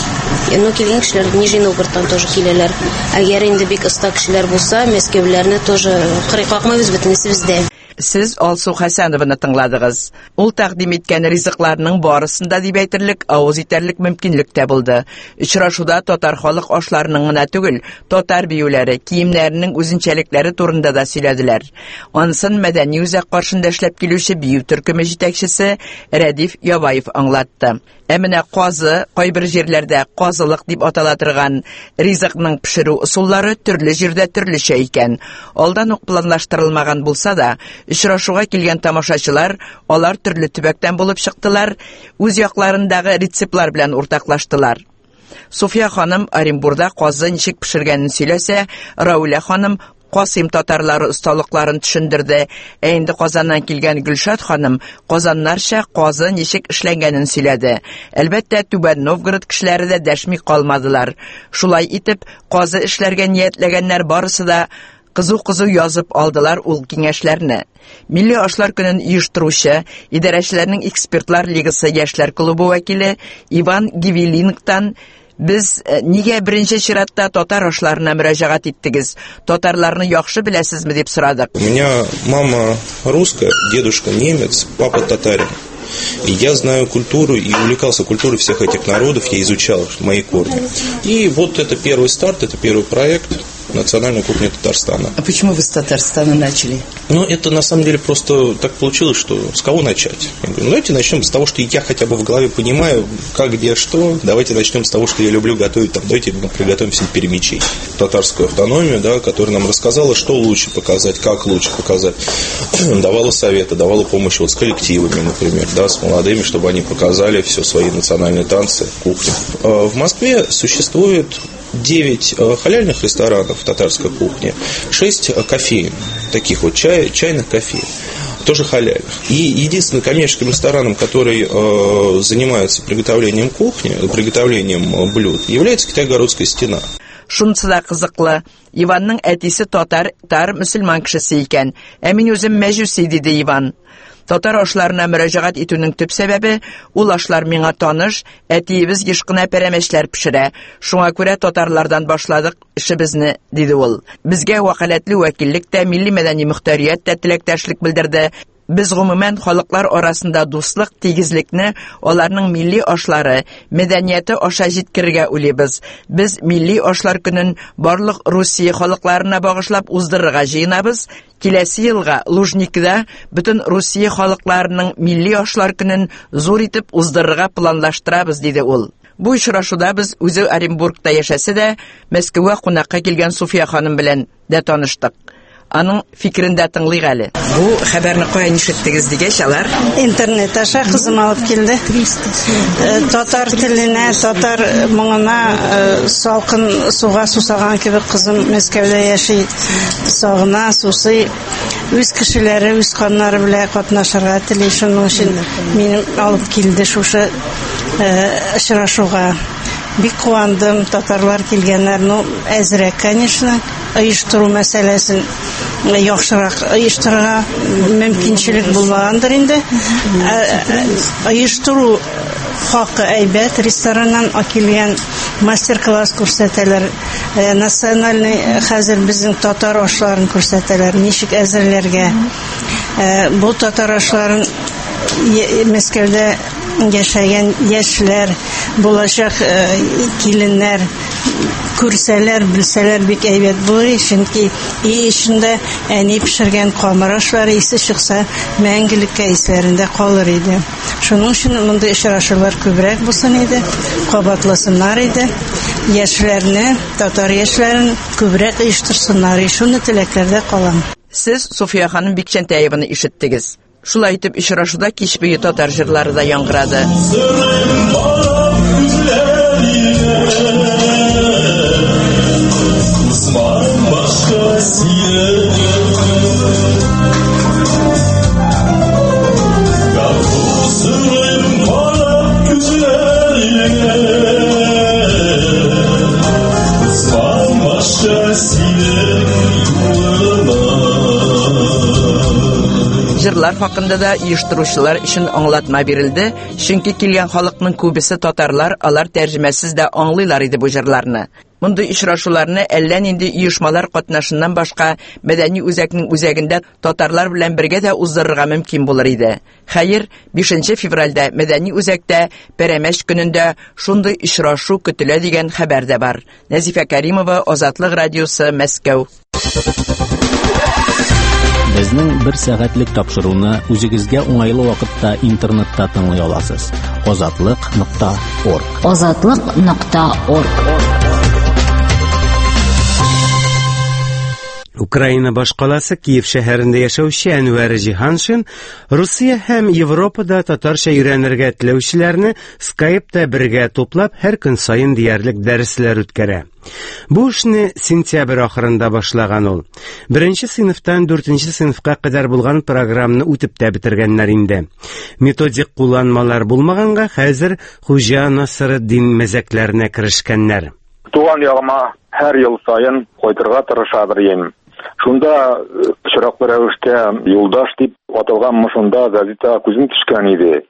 Ну, килгән кешеләр Нижний Новгородтан тоже киләләр. Әгәр инде бик оста кешеләр булса, Мәскәүләрне тоже кырый какмыйбыз бөтенесе бездә. Сез Алсу Хәсәнованы тыңладыгыз. Ул тәкъдим иткән ризыкларның барысында дип әйтерлек, авыз итәрлек мөмкинлек тә булды. Очрашуда татар халык ашларының гына түгел, татар биюләре, киемнәренең үзенчәлекләре турында да сөйләделәр. Ансын мәдәни үзәк каршында эшләп килүче бию төркеме җитәкчесе Рәдиф Ябаев аңлатты. Ә менә казы, кайбер җирләрдә казылык дип атала торган ризыкның пешерү усуллары төрле җирдә төрлечә икән. Алдан ук планлаштырылмаган булса да, очрашуга килгән тамашачылар, алар төрле төбәктән булып чыктылар, үз якларындагы рецептлар белән уртаклаштылар. София ханым Оренбургда казы ничек пешергәнен сөйләсә, Рауля ханым Касыйм татарлары осталыкларын төшендерде. Ә инде Казаннан килгән Гөлшат ханым казаннарча казы ничек эшләнгәнен сөйләде. Әлбәттә, Түбән Новгород кешеләре дә дәшми калмадылар. Шулай итеп, казы эшләргә ниятләгәннәр барысы да кызу-кызу язып алдылар ул киңәшләрне. Милли ашлар көнен оештыручы, идарәчеләрнең экспертлар лигасы яшьләр клубы вәкиле Иван Гивелингтан Без нигә беренче чиратта татар ашларына мөрәҗәгать иттегез? Татарларны яхшы беләсезме дип сорадык. У меня мама русская, дедушка немец, папа татарин. И я знаю культуру и увлекался культурой всех этих народов, я изучал мои корни. И вот это первый старт, это первый проект национальной кухни Татарстана. А почему вы с Татарстана начали? Ну, это на самом деле просто так получилось, что с кого начать? Я говорю, ну, давайте начнем с того, что я хотя бы в голове понимаю, как, где, что. Давайте начнем с того, что я люблю готовить. Там, давайте мы приготовим себе перемечей. Татарскую автономию, да, которая нам рассказала, что лучше показать, как лучше показать. Давала советы, давала помощь вот с коллективами, например, да, с молодыми, чтобы они показали все свои национальные танцы, кухню. В Москве существует девять халяльных ресторанов татарской кухни, шесть кофеин, таких вот чай, чайных кофеин, тоже халяльных. И единственным коммерческим рестораном, который э, занимается приготовлением кухни, приготовлением блюд, является Китайгородская стена. Шунысы да кызыклы. Иванның әтисе татар, тар мөселман кешесе икән. Ә мин үзем мәҗүси, диде Иван. Татар ашларына мөрәҗәгать итүнең төп сәбәбе, ул ашлар миңа таныш, әтиебез еш кына пәрәмәчләр пешерә. Шуңа күрә татарлардан башладык эшебезне, диде ул. Безгә вәкаләтле вәкиллек тә, милли мәдәни мөхтәрият тә теләктәшлек белдерде. Без гомумән халыклар арасында дуслык, тигезлекне, аларның милли ашлары, мәдәнияте аша җиткерергә уйлыйбыз. Без милли ашлар көнен барлык Русия халыкларына багышлап уздырырга җыенабыз. Киләсе елга Лужникда бөтен Русия халыкларының милли ашлар көнен зур итеп уздырырга планлаштырабыз, диде ул. Бу очрашуда без үзе Оренбургта яшәсә дә, Мәскәүгә кунакка килгән Суфия ханым белән дә таныштык. Аның фикерендә тыңлыйк әле. Бу хәбәрне каян ишеттегез дигәч, алар интернет аша кызым алып килде. Татар теленә, татар моңына салкын суга сусаган кебек кызым Мәскәүдә яши. Сагына, сусый, үз кешеләре, үз каннары белән катнашырга тели. Шуның өчен минем алып килде шушы очрашуга. Бик куандым, татарлар килгәннәр, ну, әзрәк, конечно, оештыру мәсьәләсен яхшырак оештырырга мөмкинчелек булмагандыр инде. Оештыру хакы әйбәт, рестораннан акилгән мастер-класс күрсәтәләр, национальный хәзер безнең татар ашларын күрсәтәләр, ничек әзерләргә. Бу татар ашларын Мәскәүдә яшәгән яшьләр, булачак киленнәр күрсәләр, белсәләр бик әйбәт булыр, чөнки ий эчендә әни пешергән камыр ашлары исе чыкса, мәңгелеккә исләрендә калыр иде. Шуның өчен монда очрашулар күбрәк булсын иде, кабатласыннар иде. Яшьләрне, татар яшьләрен күбрәк оештырсыннар, шуны теләкләрдә калам. Сез Суфия ханым Бикчәнтәеваны ишеттегез. Шулай итеп, очрашуда кич буе татар җырлары да яңгырады. Җырлар хакында да оештыручылар өчен аңлатма бирелде, чөнки килгән халыкның күбесе татарлар, алар тәрҗемәсез дә аңлыйлар иде бу җырларны. Мондый очрашуларны әллә нинди оешмалар катнашыннан башка мәдәни үзәкнең үзәгендә татарлар белән бергә дә уздырырга мөмкин булыр иде. Хәер, бишенче февральдә мәдәни үзәктә Пәрәмәч көнендә шундый очрашу көтелә дигән хәбәр дә бар. Нәзифә Кәримова, Азатлык радиосы, Мәскәү. Безнең бер сәгатьлек тапшыруны үзегезгә уңайлы вакытта интернетта тыңлый аласыз. азатлык нокта орг. азатлык нокта орг. Украина башкаласы Киев шәһәрендә яшәүче Әнвәр Җиһаншин Русия һәм Европада татарча өйрәнергә теләүчеләрне Skype-та бергә туплап һәр көн сайын диярлек дәресләр үткәрә. Бу эшне сентябрь ахырында башлаган ул. Беренче сыйныфтан дүртенче сыйныфка кадәр булган программаны үтеп тә бетергәннәр инде. Методик кулланмалар булмаганга хәзер Хуҗа Насретдин мәзәкләренә керешкәннәр. Туган ягыма һәр ел сайын кайтырга тырышадыр идем. Шунда очраклы рәвештә юлдаш дип аталган мошында газета күзем төшкән иде.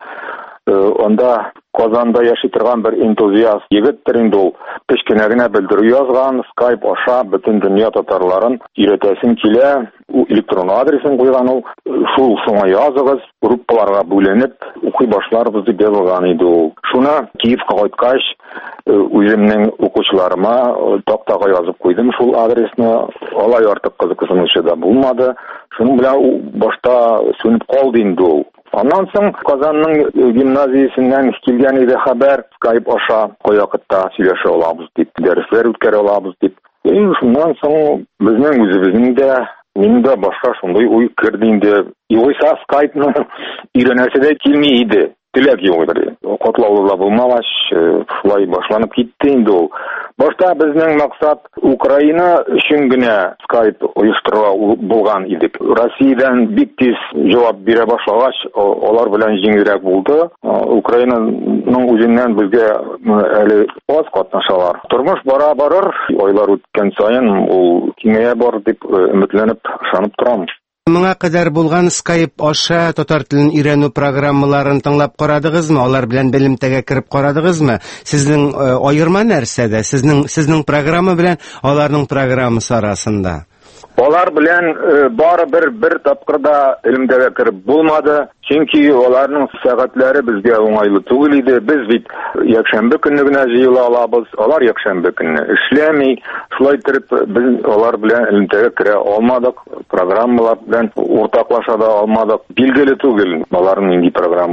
Онда Казанда яши торган бер энтузиаст егеттер инде ул. Кечкенә генә белдерү язган, Skype аша бөтен дөнья татарларын өйрәтәсен килә. У электрон адресын куйган ул. Шул шуңа языгыз, группаларга бүленеп укый башларбыз дип язылган иде ул. Шуна Киевка кайткач үземнең укучыларыма тактага язып куйдым шул адресны. Алай артык кызыксынучы да булмады. Шуның белән башта сүнеп калды инде ул. Аннан соң Казанның гимназиясеннән килгән иде хәбәр, Skype аша кайвакытта сөйләшә алабыз дип, дәресләр үткәрә алабыз дип. Шуннан соң безнең үзебезнең дә, минем дә башка шундый уй керде инде. Югыйсә Skype-ны өйрәнәсе дә килми иде. Теләк юк иде. Катлаулы да булмагач, шулай башланып китте инде ул. Башта безнең максат Украина өчен генә Skype оештыруга булган иде. Россиядән бик тиз җавап бирә башлагач, алар белән җиңелрәк булды. Украинаның үзеннән безгә әле аз катнашалар. Тормыш бара барыр, айлар үткән саен ул киңәя бар дип өметләнеп, ышанып торам. Моңа кадәр булган Skype аша татар телен өйрәнү программаларын тыңлап карадыгызмы? Алар белән белемтәгә кереп карадыгызмы? Сезнең аерма нәрсәдә? Сезнең сезнең программа белән аларның программасы арасында? Алар белән бары бер бер тапкырда элемдәгә кереп булмады. Чөнки аларның сәгатьләре безгә уңайлы түгел иде. Без бит якшәмбе көнне генә җыела алабыз. Алар якшәмбе көнне эшләми. Шулай итеп без алар белән элемтәгә керә алмадык. Программалар белән уртаклаша да алмадык. Билгеле түгел аларның нинди программалар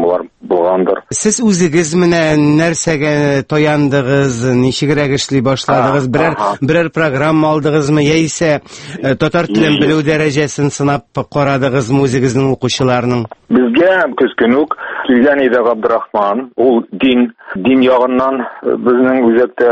булгандыр. Сез үзегез менә нәрсәгә таяндыгыз, ничегрәк эшли башладыгыз, берәр берәр программа алдыгызмы, яисә татар телен белү дәрәҗәсен сынап карадыгызмы үзегезнең укучыларның? Безгә көскөн үк килгән иде Габдрахман, ул дин дин ягыннан безнең үзәктә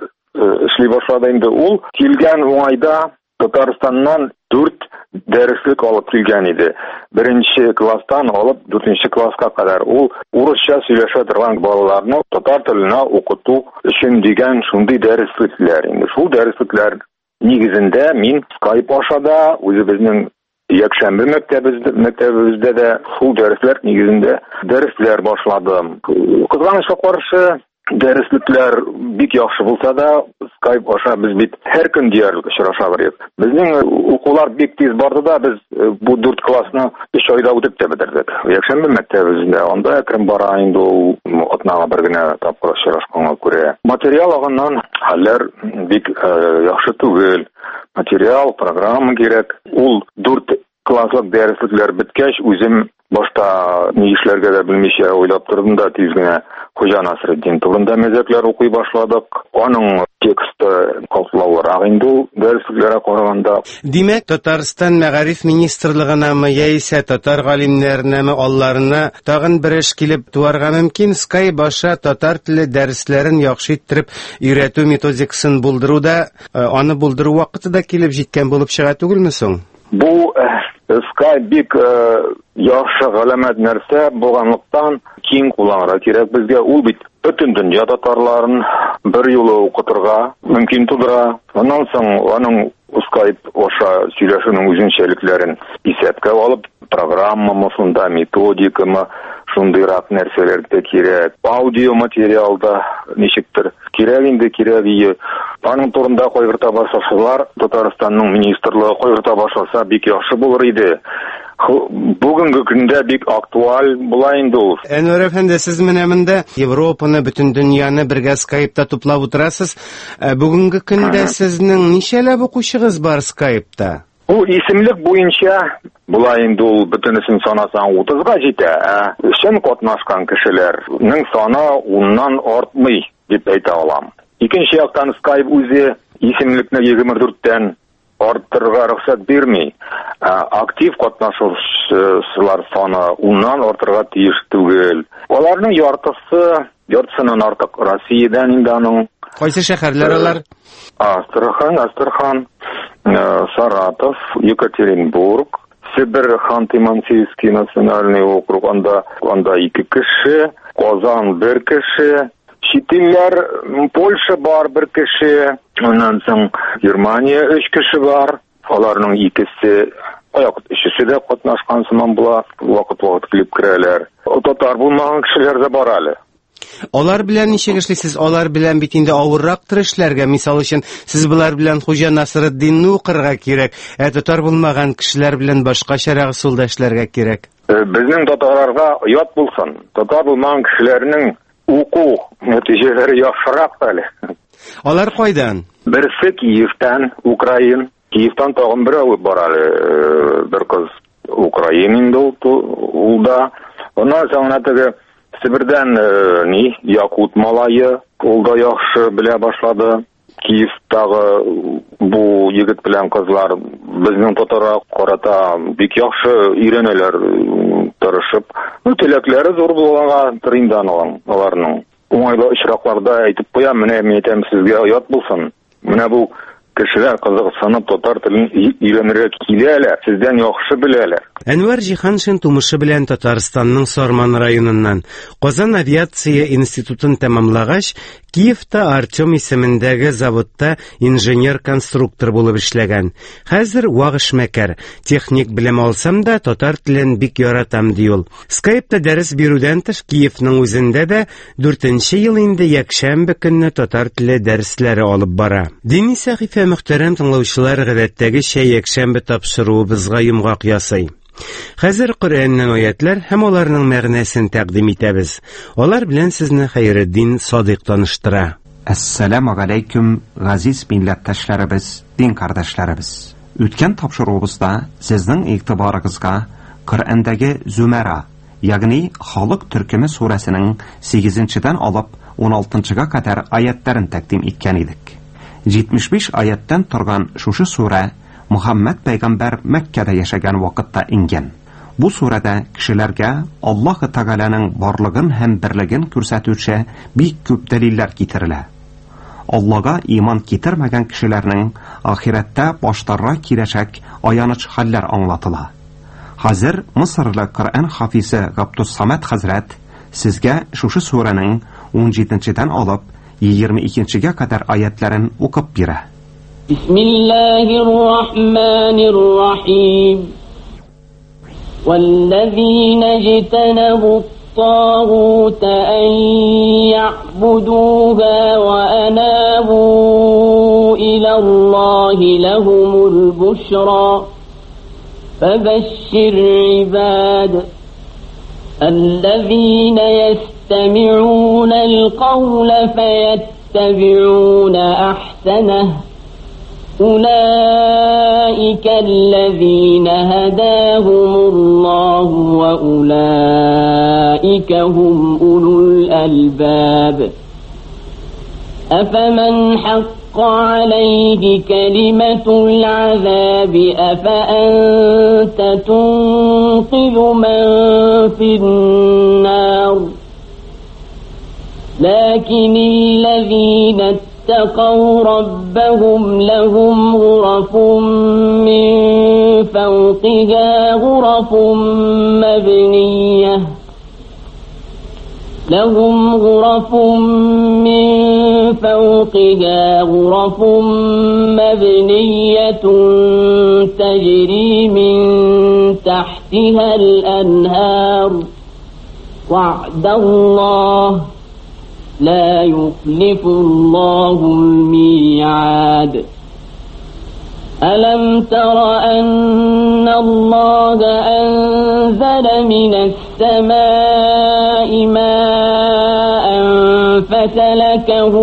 эшли башлады инде. Ул килгән уңайда Татарстаннан дүрт дәреслек алып килгән иде. Беренче класстан алып дүртенче класска кадәр ул урысча сөйләшә торган балаларны татар теленә укыту өчен дигән шундый дәреслекләр. Инде шул дәреслекләр нигезендә мин Skype аша да үзебезнең якшәмбе мәктәбебездә дә шул дәресләр нигезендә дәресләр башладым. Кызганычка каршы дәреслекләр бик яхшы булса да, Skype аша без бит һәр көн диярлек очрашабыз. Безнең укулар бик тиз барды да, без бу дүрт классны өч айда үтеп тә бетердек. Якшәмбе мәктәбебездә анда әкрен бара инде ул атнага бер генә тапкыр очрашканга күрә. Материал агыннан хәлләр бик яхшы түгел. Материал, программа кирәк. Ул дүрт класслык дәреслекләр беткәч, үзем башта ни эшләргә дә белмичә уйлап тордым да, тиз генә Хуҗа Насретдин турында мәзәкләр укый башладык. Аның тексты катлаулырак инде ул дәреслекләргә караганда. Димәк, Татарстан Мәгариф министрлыгынамы яисә татар галимнәренәме алларына тагын бер эш килеп туарга мөмкин? Skype аша татар теле дәресләрен яхшы иттереп өйрәтү методикасын булдыруда, аны булдыру вакыты да килеп җиткән булып чыга түгелме соң? Бу Skype бик яхшы галәмәт нәрсә булганлыктан киң кулланырга кирәк безгә. Ул бит бөтен дөнья татарларын бер юлы укытырга мөмкин тудыра. Аннан соң аның Skype аша сөйләшүнең үзенчәлекләрен исәпкә алып, программамы, шунда методикамы, шундыйрак нәрсәләр дә кирәк. Аудио материалда ничектер кирәк инде кирәк ие. Аның турында кайгырта башласалар, Татарстанның министрлыгы кайгырта башласа бик яхшы булыр иде. Бүгенге көндә бик актуаль була инде ул. Әнвәр әфәнде, сез менә монда Европаны, бөтен дөньяны бергә Skype-та туплап утырасыз. Бүгенге көндә сезнең ничәләп укучыгыз бар Skype-та? Ул исемлек буенча була инде ул бөтенесен санасаң утызга җитә. Өчен катнашкан кешеләрнең саны уннан артмый дип әйтә алам. Икенче яктан Skype үзе исемлекне егерме дүрттән артырга рөхсәт бирми. Актив катнашучылар саны уннан артырга тиеш түгел. Аларның яртысы, яртысыннан артык Россиядән инде аның. Кайсы шәһәрләр алар? Астрахань, Астрахань, Саратов, Екатеринбург, Сибирь, Ханты-Мансийский национальный округ, анда анда ике кеше, Казан бер кеше, Читилләр, Польша бар бер кеше, аннан соң Германия өч кеше бар. Аларның икесе, аяк өчесе дә катнашкан сыман була, вакыт-вакыт килеп керәләр. Татар булмаган кешеләр дә бар әле. Алар белән ничек эшлисез? Алар белән бит инде авыррак эшләргә, мисал өчен, сез булар белән Хуҗа Насретдинне укырга кирәк, ә татар булмаган кешеләр белән башкачарак усулда эшләргә кирәк. Безнең татарларга ят булсын. Татар булмаган кешеләрнең уку нәтиҗәләре яхшырак әле. Алар кайдан? Берсе Киевтан, Украин. Киевтан тагын бер алып бар әле, бер кыз Украин инде ул да. Оннан соң теге Сибирьдән ни, Якут малае, ул да яхшы белә башлады. Киевтагы бу егет белән кызлар безнең татарга карата бик яхшы өйрәнәләр, тырышып. Теләкләре зур булганга триндан алам аларның. Уңайлы очракларда әйтеп куям, менә мин әйтәм сезгә ят булсын. Менә бу кешеләр кызыксынып татар телен өйрәнергә киләләр, сездән яхшы беләләр. Әнвәр Җиһаншин тумышы белән Татарстанның Сарман районыннан Казан авиация институтын тәмамлагач, Киевта Артем исемендәге заводта инженер-конструктор булып эшләгән. Хәзер вак эшмәкәр, техник белем алсам да татар телен бик яратам ди ул. Skype-та дәрес бирүдән тыш Киевның үзендә дә дүртенче ел инде якшәмбе көнне татар теле дәресләре алып бара. Дини сәхифә мөхтәрәм тыңлаучылар, гадәттәгечә якшәмбе тапшыруыбызга йомгак ясый. Хәзер Коръәннән аятлар һәм аларның мәгънәсен тәкъдим итәбез. Алар белән сезне Хәйретдин Садыйк таныштыра. Ассаламу алейкум, газиз милләттәшләребез, дин кардәшләребез. Үткән тапшыруыбызда сезнең игътибарыгызга Коръәндәге Зумара, ягъни Халык төркеме сурәсенең сигезенчедән алып он алтынчыга кадәр аятларын тәкъдим иткән идек. җитмеш биш аяттан торган шушы сурә Мөхәммәд пәйгамбәр Мәккәдә яшәгән вакытта ингән. Бу сурәдә кешеләргә Аллаһ Тәгаләнең барлыгын һәм берлеген күрсәтүче бик күп дәлилләр китерелә. Аллага иман китермәгән кешеләрнең ахирәттә баштарга киләчәк аяныч хәлләр аңлатыла. Хәзер Мисырлы Коръән хафизы Габдус Самат хәзрәт сезгә шушы сурәнең он җиденчедән алып егерме икенчегә кадәр аятларын укып бирә. Бисмиллаһир-рахманир-рахим. وَالَّذِينَ اجْتَنَبُوا الطَّاغُوتَ أَن يَعْبُدُوهَا وَأَنَابُوا إِلَى اللَّهِ لَهُمُ الْبُشْرَى فَبَشِّرْ عِبَادِ الَّذِينَ يَسْتَمِعُونَ الْقَوْلَ فَيَتَّبِعُونَ أَحْسَنَهُ أولئك الذين هداهم الله وأولئك هم أولو الألباب أفمن حق عليه كلمة العذاب أفأنت تنقذ من في النار لكن الذين اتقوا ربهم لهم غرف من فوقها غرف مبنية لهم غرف من فوقها غرف مبنية تجري من تحتها الأنهار وعد الله لا يخلف الله الميعاد ألم تر أن الله أنزل من السماء ماء فسلكه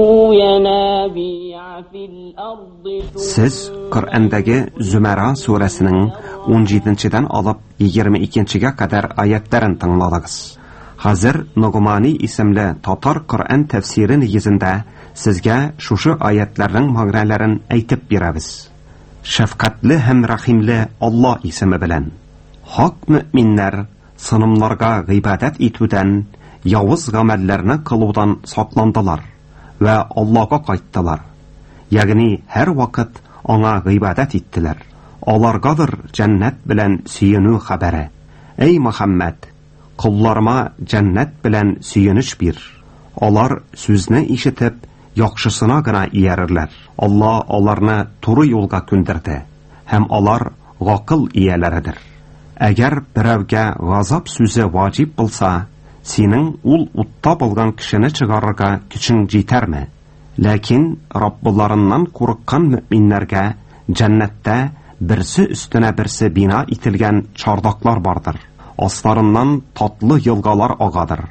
ينابيع في الأرض Siz Qur'andagi Zumara surəsinin on җиденчедән алып егерме икенчегә кадәр аятларын тыңладыгыз. Хәзер Нугмани исемле татар Коръән тәфсире нигезендә сезгә шушы аятларның мәгънәләрен әйтеп бирәбез. Шәфкатьле һәм рәхимле Алла исеме белән. Хак мөэминнәр сынымларга гыйбадәт итүдән, явыз гамәлләрне кылудан сакландылар ва Аллага кайттылар. Ягъни һәр вакыт аңа гыйбадәт иттеләр. Аларгадыр җәннәт белән сөенү хәбәре. Эй Мөхәммәд, Кулларыма җәннәт белән сөенеш бир. Алар сүзне ишетеп, яхшысына гына иярерләр. Алла аларны туры юлга күндерде, һәм алар гакыл ияләридер. Әгәр берәүгә газап сүзе ваҗиб булса, синең ул утта булган кешене чыгарырга көчең җитәрме? Ләкин Раббыларыннан курыккан мөэминнәргә җәннәттә берсе өстенә берсе бина ителгән чардаклар бардыр. Асларыннан татлы елгалар агадыр.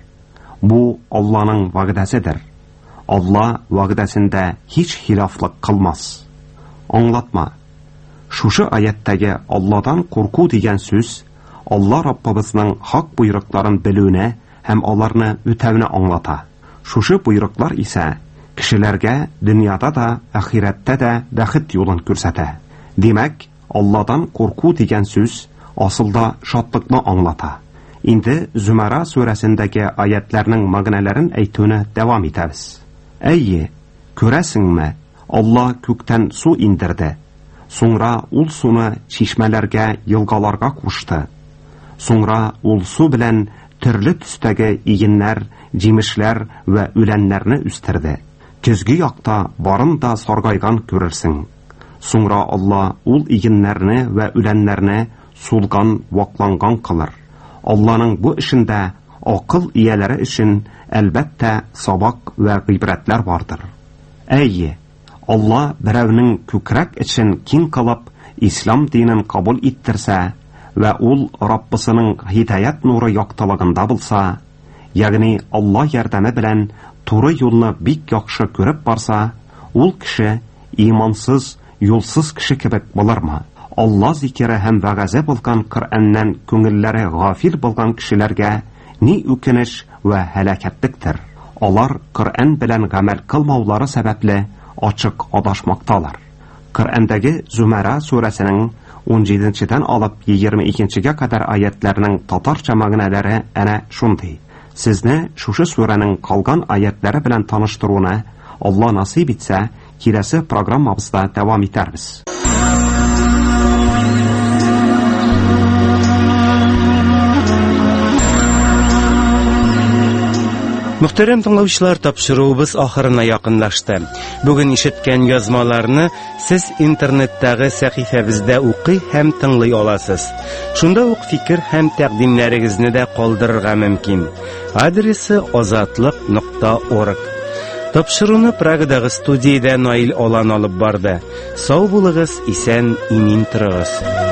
Бу Алланың вәгъдәсидер. Алла вәгъдәсендә һич хилафлык кылмас. Аңлатма. Шушы аяттагы Алладан курку дигән сүз Алла Раббыбызның хак буйрыкларын белүне һәм аларны үтәүне аңлата. Шушы буйрыклар исә кешеләргә дөньяда да, ахирәттә дә бәхет юлын күрсәтә. Димәк, Алладан курку дигән сүз асылда шатлыкны аңлата. Инде Зумара сурәсендәге аятларның мәгънәләрен әйтүне дәвам итәбез. Әйе, күрәсеңме, Алла күктән су индерде. Соңра ул суны чишмәләргә, елгаларга кушты. Соңра ул су белән төрле төстәге игеннәр, җимешләр ва үләннәрне үстерде. Көзге якта барын да саргайган күрерсең. Соңра Алла ул игеннәрне ва үләннәрне сулган, вакланган кылыр. Алланың бу эшендә акыл ияләре өчен әлбәттә сабак ва гыйбрәтләр бардыр. Әйе, Алла берәүнең күкрәк эчен киң кылып, ислам динен кабул иттерсә ва ул Раббысының һидаят нуры яктылыгында булса, ягъни Алла ярдәме белән туры юлны бик яхшы күреп барса, ул кеше имансыз, юлсыз кеше кебек булырмы? Алла зикере һәм вәгъзе булган Коръәннән күңелләре гафил булган кешеләргә Ни үкенеш вә һәлакәтлектер. Алар Коръән белән гамәл кылмаулары сәбәпле ачык адашмакталар. Коръәндәге Зумара сүрәсенең он җиденчедән алып егерме икенчегә кадәр аятларының татарча мәгънәләре әнә шундый. Сезне шушы сүрәнең калган аятлары белән таныштыруны Алла насыйп итсә, киләсе программабызда дәвам итәрбез. Мөхтәрәм тыңлаучылар, тапшыруыбыз ахырына якынлашты. Бүген ишеткән язмаларны сез интернеттагы сәхифәбездә укый һәм тыңлый аласыз. Шунда ук фикер һәм тәкъдимнәрегезне дә калдырырга мөмкин. Адресы азатлык нокта орг. Тапшыруны Прагадагы студиядә Наил Алан алып барды. Сау булыгыз, исән, имин торыгыз.